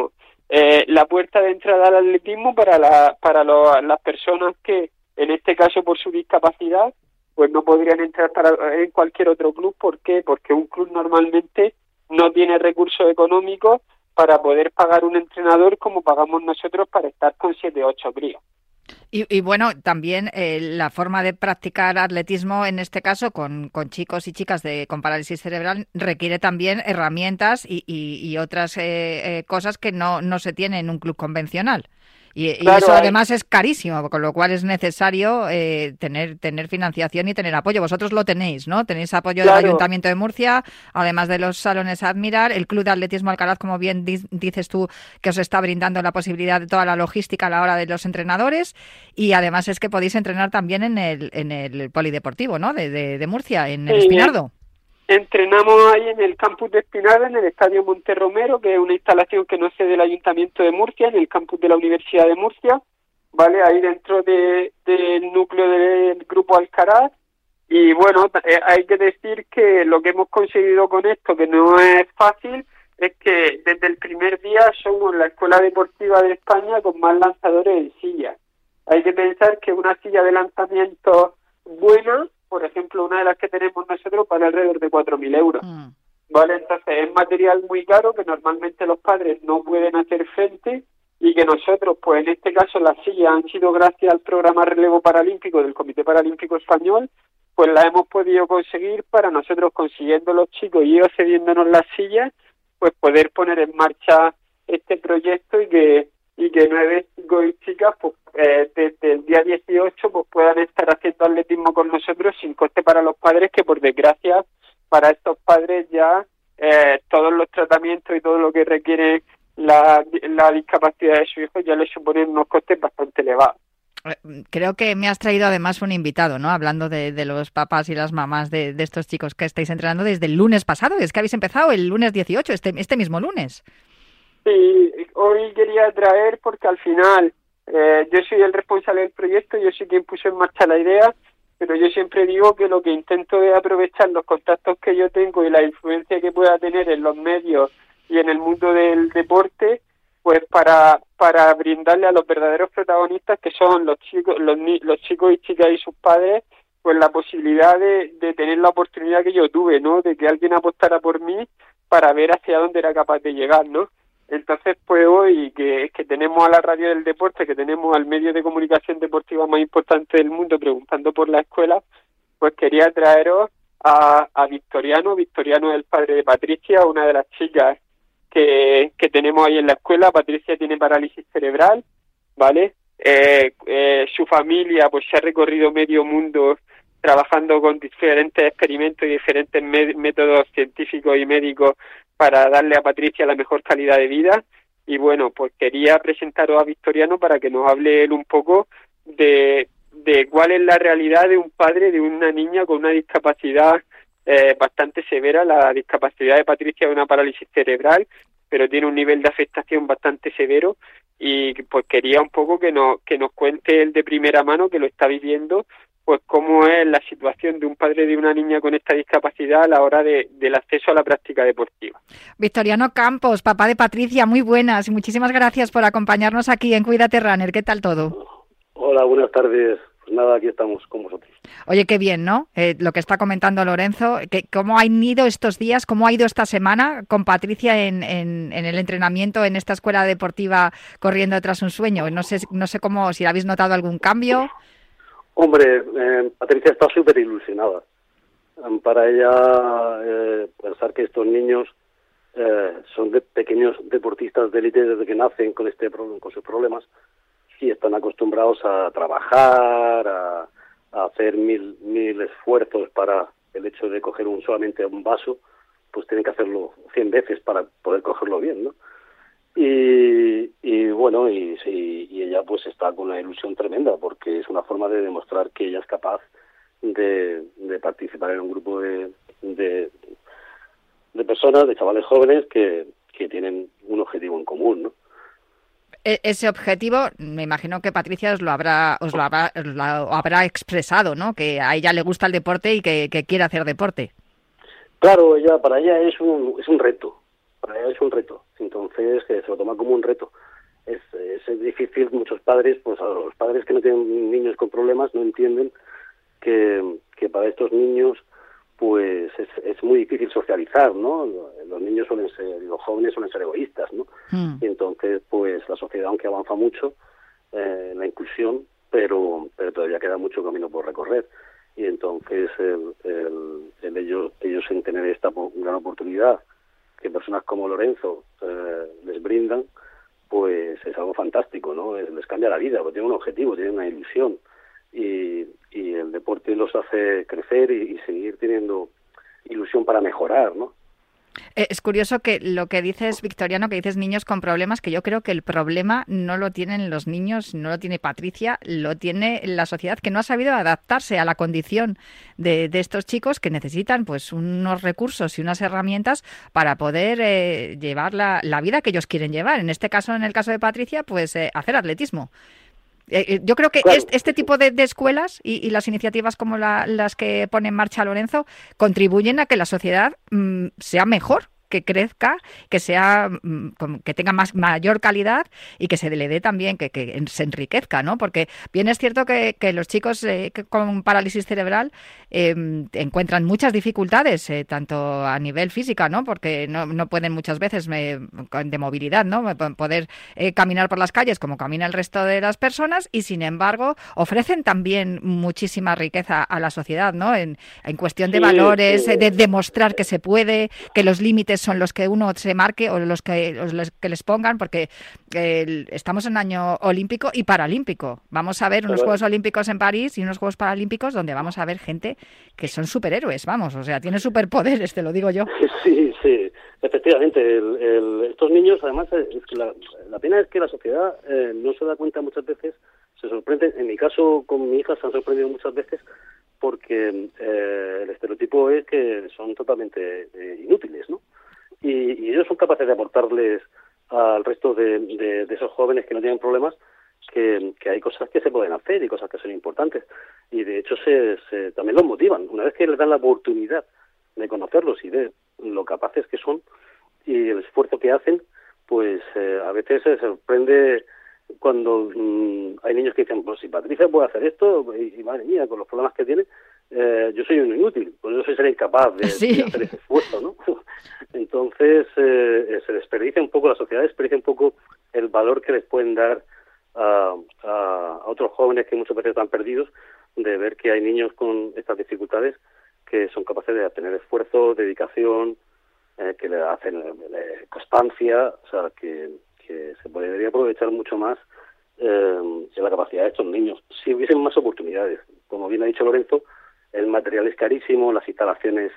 eh, la puerta de entrada al atletismo para, la, para lo, las personas que, en este caso por su discapacidad, pues no podrían entrar para, en cualquier otro club. ¿Por qué? Porque un club normalmente no tiene recursos económicos para poder pagar un entrenador como pagamos nosotros para estar con siete o ocho críos. Y, y bueno, también eh, la forma de practicar atletismo, en este caso, con, con chicos y chicas de, con parálisis cerebral, requiere también herramientas y, y, y otras eh, eh, cosas que no, no se tienen en un club convencional. Y, y claro, eso además es carísimo, con lo cual es necesario eh, tener tener financiación y tener apoyo. Vosotros lo tenéis, ¿no? Tenéis apoyo claro. del Ayuntamiento de Murcia, además de los salones Admiral, el Club de Atletismo Alcaraz, como bien di- dices tú, que os está brindando la posibilidad de toda la logística a la hora de los entrenadores, y además es que podéis entrenar también en el en el polideportivo, ¿no? De, de, de Murcia, en el sí, Espinardo. Entrenamos ahí en el campus de Espinardo, en el Estadio Monterromero, que es una instalación que no sé del Ayuntamiento de Murcia, en el campus de la Universidad de Murcia, ¿vale? Ahí dentro de, del núcleo del Grupo Alcaraz. Y bueno, eh, hay que decir que lo que hemos conseguido con esto, que no es fácil, es que desde el primer día somos la escuela deportiva de España con más lanzadores en silla. Hay que pensar que una silla de lanzamiento buena, por ejemplo, una de las que tenemos nosotros, vale alrededor de cuatro mil euros. Mm. ¿Vale? Entonces, es material muy caro que normalmente los padres no pueden hacer frente, y que nosotros, pues en este caso, las sillas han sido gracias al programa Relevo Paralímpico del Comité Paralímpico Español, pues la hemos podido conseguir para nosotros, consiguiendo los chicos y ellos cediéndonos las sillas, pues poder poner en marcha este proyecto y que y que nueve chicos y chicas, pues eh, desde el día dieciocho, pues puedan estar haciendo atletismo con nosotros sin coste para los padres, que por desgracia para estos padres ya eh, todos los tratamientos y todo lo que requiere la, la discapacidad de su hijo ya les suponen unos costes bastante elevados. Creo que me has traído además un invitado, ¿no? Hablando de, de los papás y las mamás de, de estos chicos que estáis entrenando desde el lunes pasado. Es que habéis empezado el lunes dieciocho, este, este mismo lunes. Sí, hoy quería traer porque al final eh, yo soy el responsable del proyecto, yo soy quien puso en marcha la idea, pero yo siempre digo que lo que intento es aprovechar los contactos que yo tengo y la influencia que pueda tener en los medios y en el mundo del deporte, pues para para brindarle a los verdaderos protagonistas, que son los chicos los, los chicos y chicas y sus padres, pues la posibilidad de, de tener la oportunidad que yo tuve, ¿no? De que alguien apostara por mí para ver hacia dónde era capaz de llegar, ¿no? Entonces, pues hoy que, que tenemos a la radio del deporte, que tenemos al medio de comunicación deportiva más importante del mundo preguntando por la escuela, pues quería traeros a, a Victoriano. Victoriano es el padre de Patricia, una de las chicas que, que tenemos ahí en la escuela. Patricia tiene parálisis cerebral, ¿vale? Eh, eh, su familia pues se ha recorrido medio mundo trabajando con diferentes experimentos y diferentes me- métodos científicos y médicos para darle a Patricia la mejor calidad de vida. Y bueno, pues quería presentaros a Victoriano para que nos hable él un poco de, de cuál es la realidad de un padre de una niña con una discapacidad eh, bastante severa. La discapacidad de Patricia es una parálisis cerebral, pero tiene un nivel de afectación bastante severo, y pues quería un poco que nos, que nos cuente él de primera mano, que lo está viviendo, pues cómo es la situación de un padre de una niña con esta discapacidad a la hora de, del acceso a la práctica deportiva. Victoriano Campos, papá de Patricia, muy buenas y muchísimas gracias por acompañarnos aquí en Cuídate Runner. ¿Qué tal todo? Hola, buenas tardes. Pues nada, aquí estamos con vosotros. Oye, qué bien, ¿no? Eh, lo que está comentando Lorenzo, que cómo han ido estos días, cómo ha ido esta semana con Patricia en, en, en el entrenamiento en esta escuela deportiva corriendo tras un sueño. No sé, no sé cómo, si habéis notado algún cambio. Hombre, eh, Patricia está súper ilusionada. Um, para ella, eh, pensar que estos niños eh, son de pequeños deportistas de élite desde que nacen con este con sus problemas, y están acostumbrados a trabajar, a, a hacer mil mil esfuerzos para el hecho de coger un solamente un vaso, pues tienen que hacerlo cien veces para poder cogerlo bien, ¿no? Y, y bueno, y, y, y ella pues está con una ilusión tremenda, porque es una forma de demostrar que ella es capaz de, de participar en un grupo de, de, de personas, de chavales jóvenes que, que tienen un objetivo en común, ¿no? Ese objetivo, me imagino que Patricia os lo habrá, os lo habrá, os lo habrá expresado, ¿no? Que a ella le gusta el deporte y que, que quiere hacer deporte. Claro, ella para ella es un es un reto. para ella es un reto, entonces que se lo toma como un reto. Es, es, es difícil, muchos padres, pues a los padres que no tienen niños con problemas no entienden que, que para estos niños pues es, es muy difícil socializar, ¿no? Los niños suelen ser, los jóvenes suelen ser egoístas, ¿no? Mm. Y entonces, pues la sociedad, aunque avanza mucho eh, en la inclusión, pero pero todavía queda mucho camino por recorrer. Y entonces el, el, el ellos, ellos en tener esta gran oportunidad que personas como Lorenzo eh, les brindan, pues es algo fantástico, ¿no? Les cambia la vida, porque tienen un objetivo, tienen una ilusión. Y, y el deporte los hace crecer y, y seguir teniendo ilusión para mejorar, ¿no? Es curioso que lo que dices, Victoriano, que dices niños con problemas, que yo creo que el problema no lo tienen los niños, no lo tiene Patricia, lo tiene la sociedad, que no ha sabido adaptarse a la condición de, de estos chicos que necesitan pues unos recursos y unas herramientas para poder eh, llevar la, la vida que ellos quieren llevar. En este caso, en el caso de Patricia, pues eh, hacer atletismo. Eh, yo creo que claro. este, este tipo de, de escuelas y, y las iniciativas como la, las que pone en marcha Lorenzo contribuyen a que la sociedad mmm, sea mejor, que crezca, que sea que tenga más mayor calidad y que se le dé también, que, que se enriquezca, ¿no? Porque bien es cierto que, que los chicos eh, que con parálisis cerebral eh, encuentran muchas dificultades, eh, tanto a nivel física, ¿no? Porque no, no pueden muchas veces me, de movilidad, ¿no? Poder eh, caminar por las calles como camina el resto de las personas y, sin embargo, ofrecen también muchísima riqueza a la sociedad, ¿no? En, en cuestión de sí, valores, sí. de demostrar que se puede, que los límites son los que uno se marque o los que, los que les pongan, porque eh, estamos en año olímpico y paralímpico. Vamos a ver unos Juegos Olímpicos en París y unos Juegos Paralímpicos donde vamos a ver gente que son superhéroes, vamos, o sea, tiene superpoderes, te lo digo yo. Sí, sí, efectivamente. El, el, estos niños, además, es que la, la pena es que la sociedad eh, no se da cuenta muchas veces, se sorprende, en mi caso con mi hija se han sorprendido muchas veces porque eh, el estereotipo es que son totalmente eh, inútiles, ¿no? Y, y ellos son capaces de aportarles al resto de, de, de esos jóvenes que no tienen problemas que, que hay cosas que se pueden hacer y cosas que son importantes. Y de hecho se, se también los motivan. Una vez que les dan la oportunidad de conocerlos y de lo capaces que son y el esfuerzo que hacen, pues eh, a veces se sorprende cuando mmm, hay niños que dicen, pues si Patricia puede hacer esto, y, y madre mía, con los problemas que tiene, eh, yo soy un inútil, pues yo soy ser incapaz de, sí. de hacer ese esfuerzo, ¿no? Entonces eh, se desperdicia un poco, la sociedad desperdicia un poco el valor que les pueden dar a, a, a otros jóvenes que muchas veces están perdidos, de ver que hay niños con estas dificultades que son capaces de tener esfuerzo, dedicación, eh, que le hacen eh, constancia, o sea, que, que se podría aprovechar mucho más eh, la capacidad de estos niños, si hubiesen más oportunidades. Como bien ha dicho Lorenzo, el material es carísimo, las instalaciones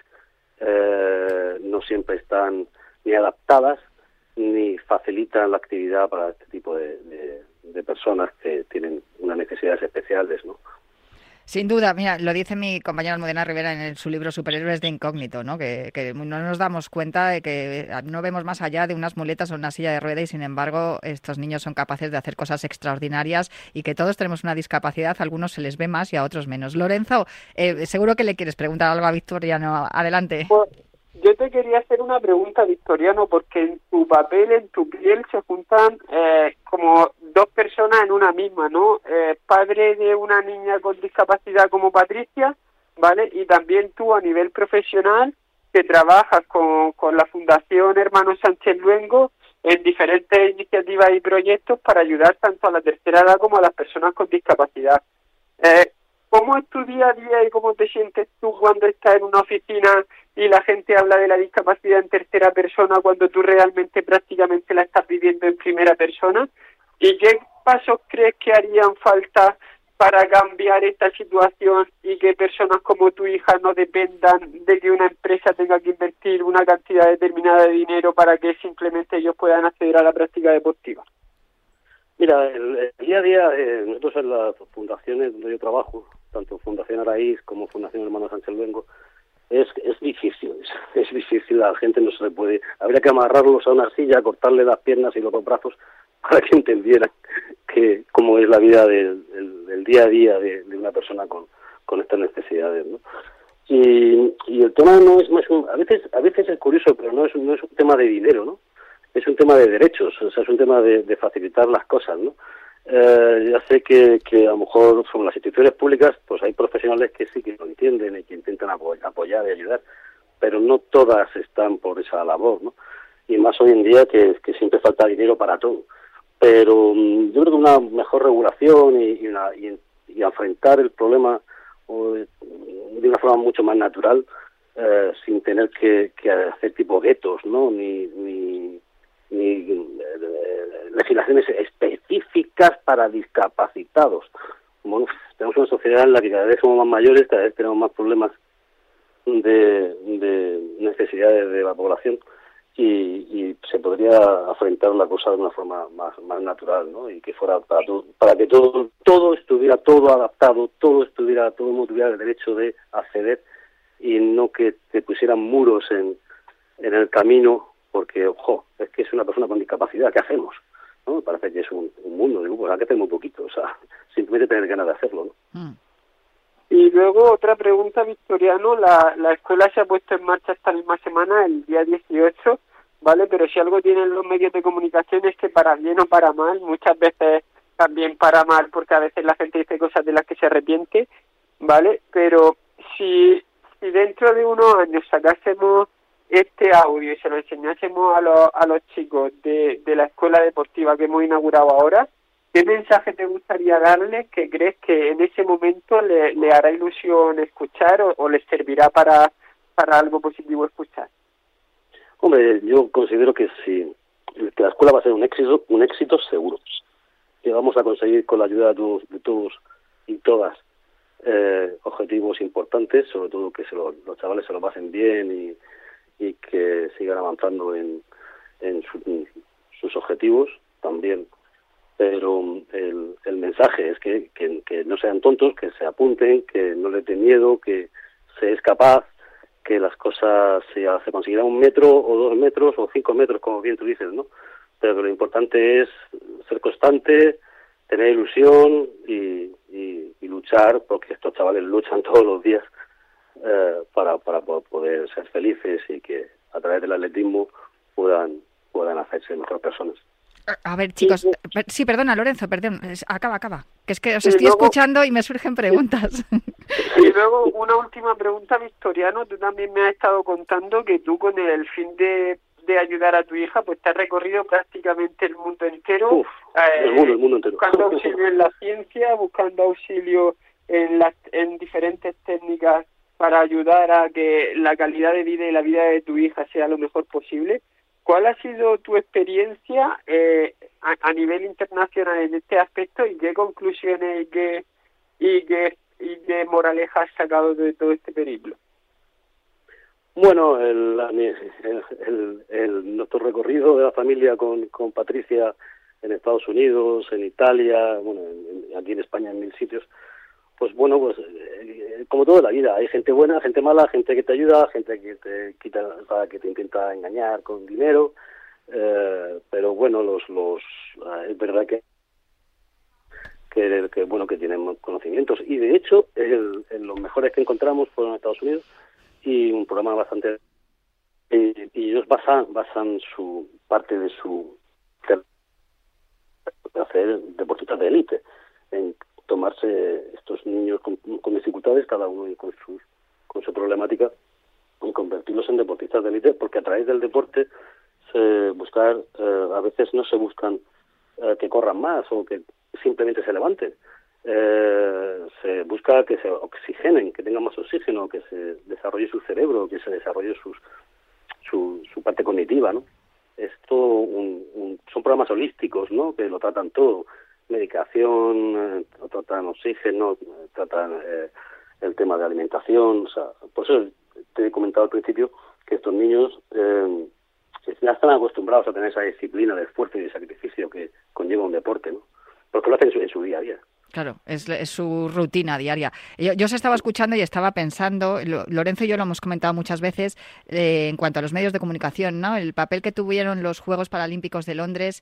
eh, no siempre están ni adaptadas ni facilitan la actividad para este tipo de, de, de personas que tienen unas necesidades especiales, ¿no? Sin duda, mira, lo dice mi compañera Almudena Rivera en su libro Superhéroes de Incógnito, ¿no? Que, que no nos damos cuenta de que no vemos más allá de unas muletas o una silla de rueda y, sin embargo, estos niños son capaces de hacer cosas extraordinarias y que todos tenemos una discapacidad, a algunos se les ve más y a otros menos. Lorenzo, eh, seguro que le quieres preguntar algo a Victoriano. Adelante. Pues, yo te quería hacer una pregunta, Victoriano, porque en tu papel, en tu piel, se juntan eh, como dos personas en una misma, ¿no? Eh, padre de una niña con discapacidad como Patricia, ¿vale? Y también tú a nivel profesional, que trabajas con, con la Fundación Hermanos Sánchez Luengo en diferentes iniciativas y proyectos para ayudar tanto a la tercera edad como a las personas con discapacidad. Eh, ¿Cómo es tu día a día y cómo te sientes tú cuando estás en una oficina y la gente habla de la discapacidad en tercera persona cuando tú realmente prácticamente la estás viviendo en primera persona? ¿Y qué pasos crees que harían falta para cambiar esta situación y que personas como tu hija no dependan de que una empresa tenga que invertir una cantidad determinada de dinero para que simplemente ellos puedan acceder a la práctica deportiva? Mira, el, el día a día, eh, nosotros en las fundaciones donde yo trabajo, tanto Fundación Araíz como Fundación Hermanos Sánchez Luengo, es, es difícil, es, es difícil, la gente no se le puede, habría que amarrarlos a una silla, cortarle las piernas y los dos brazos para que entendieran que cómo es la vida del, del, del día a día de, de una persona con, con estas necesidades, ¿no? Y, y el tema no es más un, a veces a veces es curioso, pero no es, no es un tema de dinero, ¿no? Es un tema de derechos, o sea, es un tema de, de facilitar las cosas, ¿no? Eh, ya sé que, que a lo mejor son las instituciones públicas, pues hay profesionales que sí que lo entienden y que intentan apoyar, apoyar y ayudar, pero no todas están por esa labor, ¿no? Y más hoy en día que, que siempre falta dinero para todo. Pero yo creo que una mejor regulación y, y, una, y, y enfrentar el problema o de, de una forma mucho más natural, eh, sin tener que, que hacer tipo guetos, ¿no? Ni, ni, ni eh, legislaciones específicas para discapacitados. Bueno, tenemos una sociedad en la que cada vez somos más mayores, cada vez tenemos más problemas de, de necesidades de la población. Y, y se podría afrontar la cosa de una forma más, más natural, ¿no? Y que fuera para todo, para que todo todo estuviera todo adaptado, todo estuviera todo el mundo tuviera el derecho de acceder y no que te pusieran muros en, en el camino porque, ojo, es que es una persona con discapacidad, ¿qué hacemos? ¿No? Me parece que es un, un mundo, digo, pues hay que hacer muy poquito, o sea, simplemente tener ganas de hacerlo, ¿no? Mm. Y luego otra pregunta, Victoriano, la, la escuela se ha puesto en marcha esta misma semana, el día dieciocho, ¿vale? Pero si algo tienen los medios de comunicación es que para bien o para mal, muchas veces también para mal, porque a veces la gente dice cosas de las que se arrepiente, ¿vale? Pero si, si dentro de unos años sacásemos este audio y se lo enseñásemos a los, a los chicos de, de la escuela deportiva que hemos inaugurado ahora, ¿qué mensaje te gustaría darles que crees que en ese momento le, le hará ilusión escuchar o, o les servirá para, para algo positivo escuchar? Hombre, yo considero que sí, que la escuela va a ser un éxito, un éxito seguro. Que vamos a conseguir con la ayuda de todos, de todos y todas eh, objetivos importantes, sobre todo que se lo, los chavales se lo pasen bien y, y que sigan avanzando en, en, su, en sus objetivos también. Pero el, el mensaje es que, que, que no sean tontos, que se apunten, que no les dé miedo, que se es capaz, que las cosas se, se conseguirán un metro o dos metros o cinco metros, como bien tú dices, ¿no? Pero lo importante es ser constante, tener ilusión y, y, y luchar, porque estos chavales luchan todos los días eh, para, para poder ser felices y que a través del atletismo puedan, puedan hacerse mejores personas. A ver, chicos, sí, perdona, Lorenzo, perdón, acaba, acaba, que es que os y estoy luego, escuchando y me surgen preguntas. Y luego una última pregunta, Victoriano, tú también me has estado contando que tú con el fin de, de ayudar a tu hija, pues te has recorrido prácticamente el mundo entero, Uf, eh, el mundo, el mundo entero. buscando auxilio en la ciencia, buscando auxilio en, las, en diferentes técnicas para ayudar a que la calidad de vida y la vida de tu hija sea lo mejor posible. ¿Cuál ha sido tu experiencia eh, a, a nivel internacional en este aspecto y qué conclusiones y qué, y qué, y qué moraleja has sacado de todo este periplo? Bueno, el, el, el, el, nuestro recorrido de la familia con, con Patricia en Estados Unidos, en Italia, bueno, en, aquí en España en mil sitios, pues bueno, pues eh, como todo en la vida, hay gente buena, gente mala, gente que te ayuda, gente que te quita, que te intenta engañar con dinero, eh, pero bueno, los los eh, es verdad que, que que bueno que tienen conocimientos y de hecho el, el, los mejores que encontramos fueron en Estados Unidos y un programa bastante y, y ellos basan basan su parte de su de hacer deportistas de élite en tomarse estos niños con, con dificultades, cada uno con su, con su problemática, y convertirlos en deportistas de élite, porque a través del deporte se buscar, eh, a veces no se buscan eh, que corran más o que simplemente se levanten, eh, se busca que se oxigenen, que tengan más oxígeno, que se desarrolle su cerebro, que se desarrolle sus, su, su parte cognitiva, ¿no? Es todo un, un, son programas holísticos, ¿no? Que lo tratan todo. Medicación, eh, tratan oxígeno, eh, tratan eh, el tema de alimentación, o sea, por eso te he comentado al principio que estos niños eh, ya están acostumbrados a tener esa disciplina de esfuerzo y de sacrificio que conlleva un deporte, ¿no? Porque lo hacen en su, en su día a día. Claro, es, es su rutina diaria. Yo, yo os estaba escuchando y estaba pensando, lo, Lorenzo y yo lo hemos comentado muchas veces, eh, en cuanto a los medios de comunicación, ¿no? El papel que tuvieron los Juegos Paralímpicos de Londres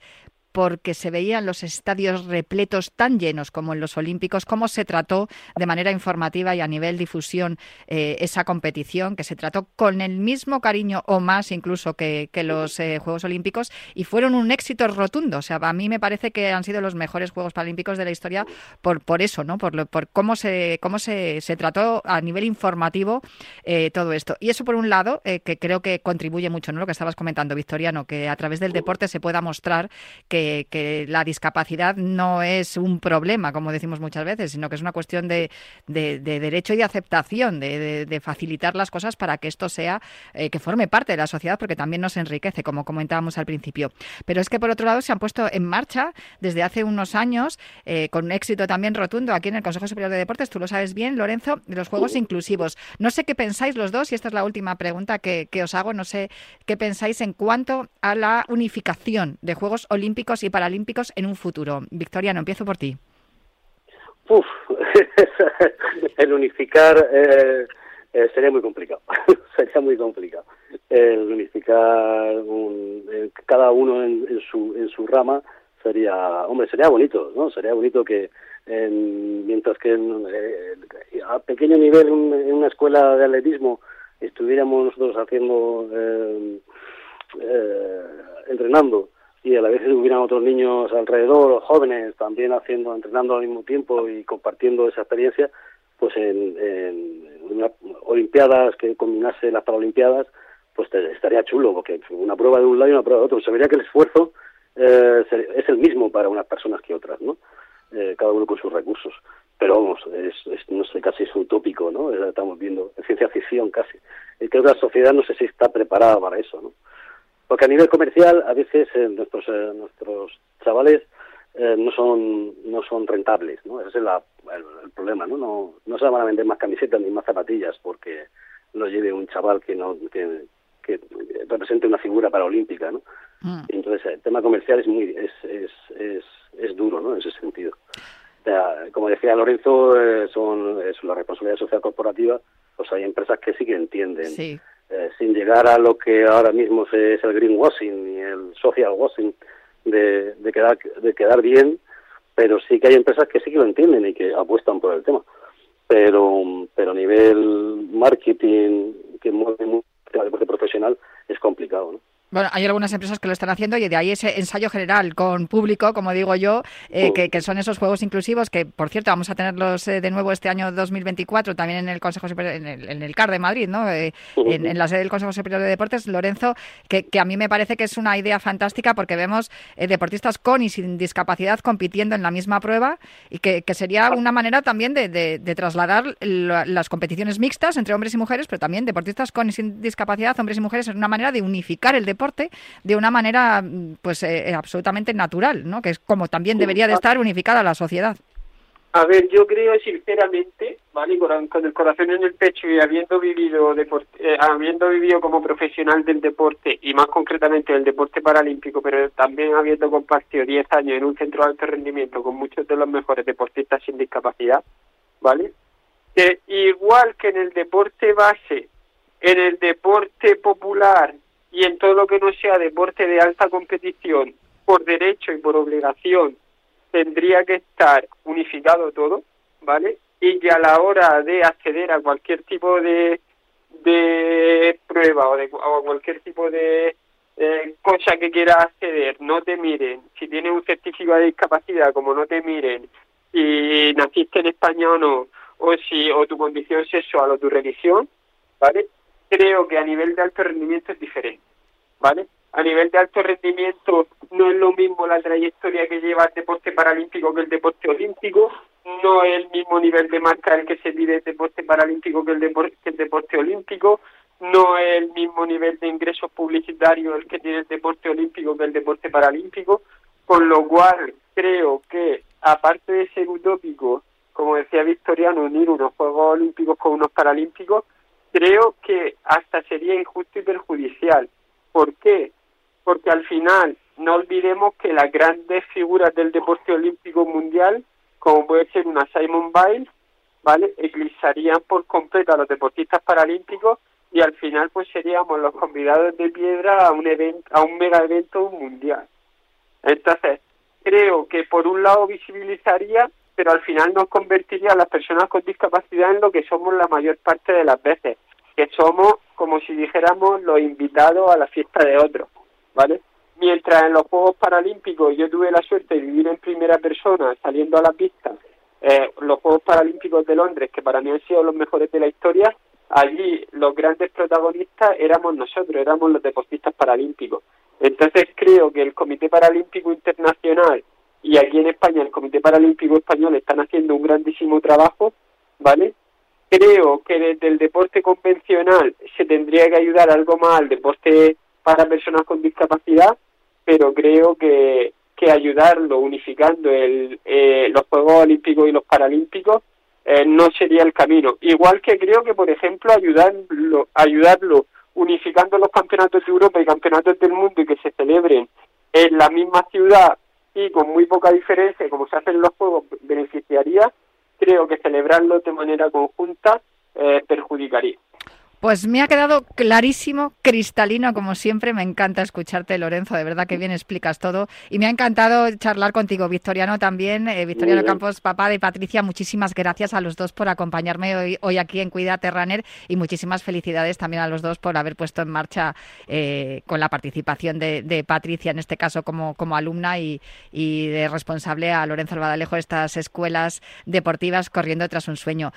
porque se veían los estadios repletos tan llenos como en los Olímpicos, cómo se trató de manera informativa y a nivel difusión eh, esa competición, que se trató con el mismo cariño o más incluso que, que los eh, Juegos Olímpicos, y fueron un éxito rotundo. O sea, a mí me parece que han sido los mejores Juegos Paralímpicos de la historia por, por eso, ¿no? Por, lo, por cómo se cómo se, se trató a nivel informativo eh, todo esto. Y eso por un lado, eh, que creo que contribuye mucho, ¿no? Lo que estabas comentando, Victoriano, que a través del deporte se pueda mostrar que, que la discapacidad no es un problema, como decimos muchas veces, sino que es una cuestión de, de, de derecho y de aceptación, de, de, de facilitar las cosas para que esto sea, eh, que forme parte de la sociedad, porque también nos enriquece, como comentábamos al principio. Pero es que por otro lado se han puesto en marcha desde hace unos años, eh, con éxito también rotundo aquí en el Consejo Superior de Deportes, tú lo sabes bien, Lorenzo, los Juegos Inclusivos. No sé qué pensáis los dos, y esta es la última pregunta que, que os hago, no sé qué pensáis en cuanto a la unificación de Juegos Olímpicos y Paralímpicos en un futuro. Victoriano, empiezo por ti. Uf, el unificar eh, eh, sería muy complicado, sería muy complicado. El unificar un, eh, cada uno en, en su en su rama sería, hombre, sería bonito, ¿no? Sería bonito que en, mientras que en, eh, a pequeño nivel en, en una escuela de atletismo estuviéramos nosotros haciendo, eh, eh, entrenando, y a la vez hubieran otros niños alrededor, jóvenes, también haciendo, entrenando al mismo tiempo y compartiendo esa experiencia, pues en, en una, olimpiadas que combinase las paralimpiadas, pues te, estaría chulo, porque una prueba de un lado y una prueba de otro. Se vería que el esfuerzo eh, es el mismo para unas personas que otras, ¿no? Eh, cada uno con sus recursos. Pero vamos, es, es, no sé, casi es utópico, ¿no? Estamos viendo, es ciencia ficción casi. Y creo que la sociedad no sé si está preparada para eso, ¿no? Porque a nivel comercial, a veces eh, nuestros eh, nuestros chavales eh, no son no son rentables, ¿no? Ese es la, el, el problema, ¿no? No no se van a vender más camisetas ni más zapatillas porque lo lleve un chaval que no que, que represente una figura paraolímpica, ¿no? Mm. Entonces el tema comercial es muy es es es, es duro, ¿no? En ese sentido. O sea, como decía Lorenzo, eh, son es la responsabilidad social corporativa. Pues hay empresas que sí que entienden. Sí. Eh, sin llegar a lo que ahora mismo es el greenwashing y el social washing de, de quedar de quedar bien, pero sí que hay empresas que sí que lo entienden y que apuestan por el tema. Pero pero a nivel marketing que mueve mucho el deporte profesional es complicado, ¿no? Bueno, hay algunas empresas que lo están haciendo y de ahí ese ensayo general con público, como digo yo, eh, que, que son esos juegos inclusivos que, por cierto, vamos a tenerlos eh, de nuevo este año dos mil veinticuatro también en el Consejo Superior, en el, en el C A R de Madrid, ¿no? Eh, en, en la sede del Consejo Superior de Deportes, Lorenzo, que, que a mí me parece que es una idea fantástica porque vemos eh, deportistas con y sin discapacidad compitiendo en la misma prueba y que, que sería una manera también de, de, de trasladar la, las competiciones mixtas entre hombres y mujeres, pero también deportistas con y sin discapacidad, hombres y mujeres, es una manera de unificar el deporte de una manera pues eh, absolutamente natural, ¿no? Que es como también debería de estar unificada la sociedad. A ver, yo creo sinceramente, ¿vale? Con, con el corazón en el pecho y habiendo vivido deporte, eh, habiendo vivido como profesional del deporte y más concretamente del deporte paralímpico, pero también habiendo compartido diez años en un centro de alto rendimiento con muchos de los mejores deportistas sin discapacidad, ¿vale? Que igual que en el deporte base, en el deporte popular y en todo lo que no sea deporte de alta competición, por derecho y por obligación, tendría que estar unificado todo, ¿vale? Y que a la hora de acceder a cualquier tipo de, de prueba o, de, o a cualquier tipo de eh, cosa que quieras acceder, no te miren si tienes un certificado de discapacidad, como no te miren si naciste en España o no, o si o tu condición sexual o tu religión, ¿vale? Creo que a nivel de alto rendimiento es diferente, ¿vale? A nivel de alto rendimiento no es lo mismo la trayectoria que lleva el deporte paralímpico que el deporte olímpico, no es el mismo nivel de marca el que se pide el deporte paralímpico que el deporte, que el deporte olímpico, no es el mismo nivel de ingresos publicitarios el que tiene el deporte olímpico que el deporte paralímpico, con lo cual creo que, aparte de ser utópico, como decía Victoriano, unir unos Juegos Olímpicos con unos Paralímpicos, creo que hasta sería injusto y perjudicial. ¿Por qué? Porque al final no olvidemos que las grandes figuras del deporte olímpico mundial, como puede ser una Simone Biles, ¿vale?, eclipsarían por completo a los deportistas paralímpicos y al final pues seríamos los convidados de piedra a un evento, a un mega evento mundial. Entonces, creo que por un lado visibilizaría, pero al final nos convertiría a las personas con discapacidad en lo que somos la mayor parte de las veces, que somos como si dijéramos los invitados a la fiesta de otros, ¿vale? Mientras en los Juegos Paralímpicos yo tuve la suerte de vivir en primera persona, saliendo a la pista, eh, los Juegos Paralímpicos de Londres, que para mí han sido los mejores de la historia, allí los grandes protagonistas éramos nosotros, éramos los deportistas paralímpicos. Entonces creo que el Comité Paralímpico Internacional y aquí en España el Comité Paralímpico Español están haciendo un grandísimo trabajo, ¿vale? Creo que desde el deporte convencional se tendría que ayudar algo más al deporte para personas con discapacidad, pero creo que, que ayudarlo unificando el, eh, los Juegos Olímpicos y los Paralímpicos eh, no sería el camino. Igual que creo que, por ejemplo, ayudarlo, ayudarlo unificando los campeonatos de Europa y campeonatos del mundo y que se celebren en la misma ciudad y con muy poca diferencia, como se hacen los Juegos, beneficiaría. Creo que celebrarlo de manera conjunta eh, perjudicaría. Pues me ha quedado clarísimo, cristalino, como siempre. Me encanta escucharte, Lorenzo, de verdad que bien explicas todo. Y me ha encantado charlar contigo, Victoriano, también. Eh, Victoriano Campos, papá de Patricia, muchísimas gracias a los dos por acompañarme hoy, hoy aquí en Cuídate Runner, y muchísimas felicidades también a los dos por haber puesto en marcha eh, con la participación de, de Patricia, en este caso como, como alumna y, y de responsable a Lorenzo Albadalejo, estas escuelas deportivas corriendo tras un sueño.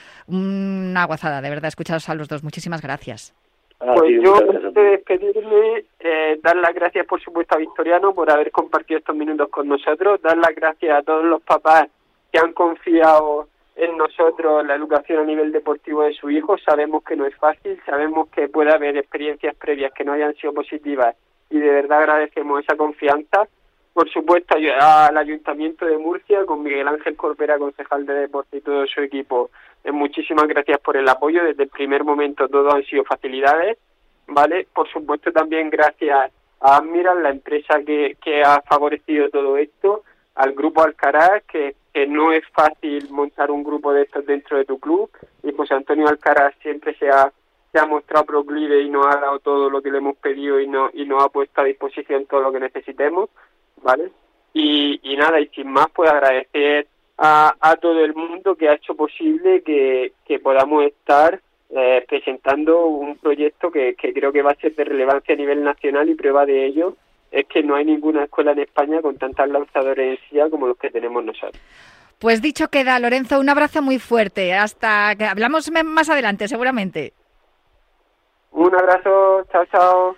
Una gozada, de verdad, escucharos a los dos. Muchísimas gracias. Gracias. Pues yo, antes de despedirme, eh, dar las gracias, por supuesto, a Victoriano por haber compartido estos minutos con nosotros, dar las gracias a todos los papás que han confiado en nosotros la educación a nivel deportivo de su hijo. Sabemos que no es fácil, sabemos que puede haber experiencias previas que no hayan sido positivas y de verdad agradecemos esa confianza. Por supuesto, al Ayuntamiento de Murcia, con Miguel Ángel Corpera, concejal de deporte, y todo su equipo, eh, muchísimas gracias por el apoyo. Desde el primer momento todo han sido facilidades, ¿vale? Por supuesto también gracias a Admiral, la empresa que, que ha favorecido todo esto, al Grupo Alcaraz, que, que no es fácil montar un grupo de estos dentro de tu club, y José Antonio Alcaraz siempre se ha, se ha mostrado proclive y nos ha dado todo lo que le hemos pedido y, no, y nos ha puesto a disposición todo lo que necesitemos, ¿vale? Y, y nada, y sin más, pues agradecer a, a todo el mundo que ha hecho posible que, que podamos estar eh, presentando un proyecto que, que creo que va a ser de relevancia a nivel nacional, y prueba de ello es que no hay ninguna escuela en España con tantos lanzadores en silla como los que tenemos nosotros. Pues dicho queda, Lorenzo, un abrazo muy fuerte. Hasta que hablamos más adelante, seguramente. Un abrazo, chao, chao.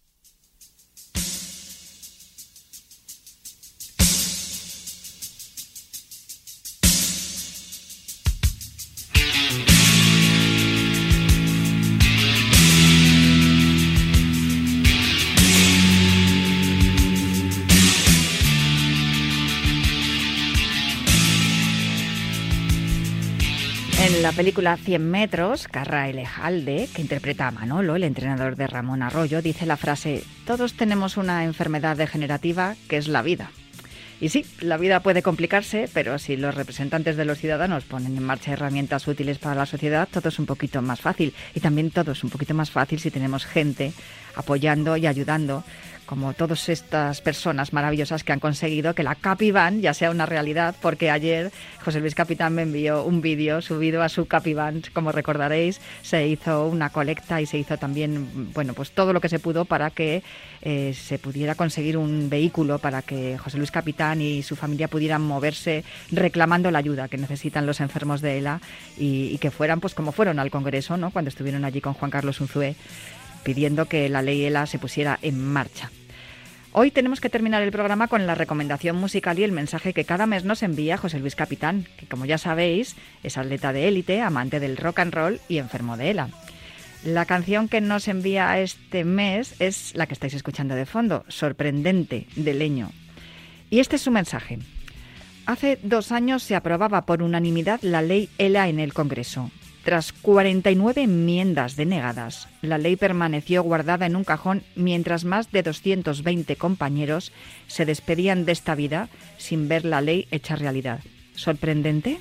En la película cien metros, Carra Elejalde, que interpreta a Manolo, el entrenador de Ramón Arroyo, dice la frase: todos tenemos una enfermedad degenerativa que es la vida. Y sí, la vida puede complicarse, pero si los representantes de los ciudadanos ponen en marcha herramientas útiles para la sociedad, todo es un poquito más fácil. Y también todo es un poquito más fácil si tenemos gente apoyando y ayudando, como todas estas personas maravillosas que han conseguido que la Capivan ya sea una realidad, porque ayer José Luis Capitán me envió un vídeo subido a su Capivan. Como recordaréis, se hizo una colecta y se hizo también, bueno, pues todo lo que se pudo para que eh, se pudiera conseguir un vehículo para que José Luis Capitán y su familia pudieran moverse reclamando la ayuda que necesitan los enfermos de ELA, y, y que fueran pues como fueron al Congreso, ¿no?, cuando estuvieron allí con Juan Carlos Unzué pidiendo que la ley ELA se pusiera en marcha. Hoy tenemos que terminar el programa con la recomendación musical y el mensaje que cada mes nos envía José Luis Capitán, que, como ya sabéis, es atleta de élite, amante del rock and roll y enfermo de ELA. La canción que nos envía este mes es la que estáis escuchando de fondo, Sorprendente, de Leño. Y este es su mensaje. Hace dos años se aprobaba por unanimidad la ley ELA en el Congreso. Tras cuarenta y nueve enmiendas denegadas, la ley permaneció guardada en un cajón mientras más de doscientos veinte compañeros se despedían de esta vida sin ver la ley hecha realidad. ¿Sorprendente?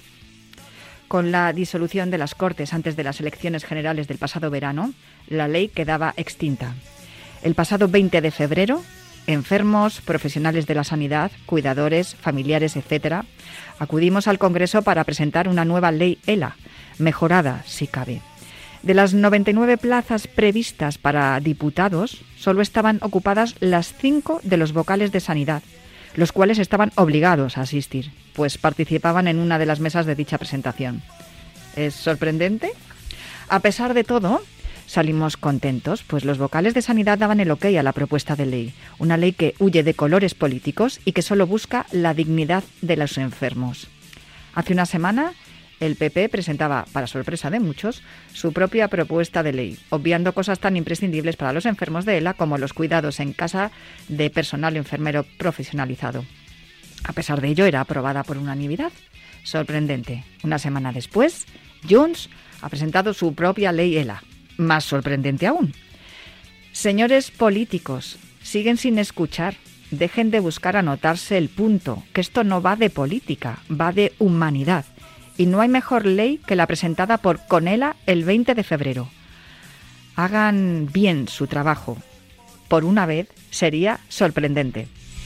Con la disolución de las Cortes antes de las elecciones generales del pasado verano, la ley quedaba extinta. El pasado veinte de febrero, enfermos, profesionales de la sanidad, cuidadores, familiares, etcétera, acudimos al Congreso para presentar una nueva ley ELA, mejorada si cabe. De las noventa y nueve plazas previstas para diputados, solo estaban ocupadas las cinco de los vocales de sanidad, los cuales estaban obligados a asistir, pues participaban en una de las mesas de dicha presentación. ¿Es sorprendente? A pesar de todo, salimos contentos, pues los vocales de sanidad daban el ok a la propuesta de ley, una ley que huye de colores políticos y que solo busca la dignidad de los enfermos. Hace una semana, el P P presentaba, para sorpresa de muchos, su propia propuesta de ley, obviando cosas tan imprescindibles para los enfermos de ELA como los cuidados en casa de personal enfermero profesionalizado. A pesar de ello, era aprobada por unanimidad. Sorprendente. Una semana después, Junts ha presentado su propia ley ELA. Más sorprendente aún. Señores políticos, siguen sin escuchar. Dejen de buscar anotarse el punto, que esto no va de política, va de humanidad. Y no hay mejor ley que la presentada por Conela el veinte de febrero. Hagan bien su trabajo. Por una vez sería sorprendente.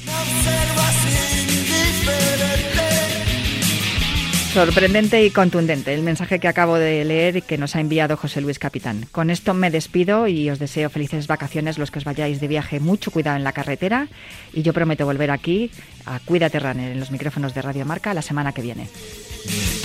Sorprendente y contundente el mensaje que acabo de leer y que nos ha enviado José Luis Capitán. Con esto me despido y os deseo felices vacaciones los que os vayáis de viaje. Mucho cuidado en la carretera y yo prometo volver aquí a Cuídate Runner en los micrófonos de Radio Marca la semana que viene.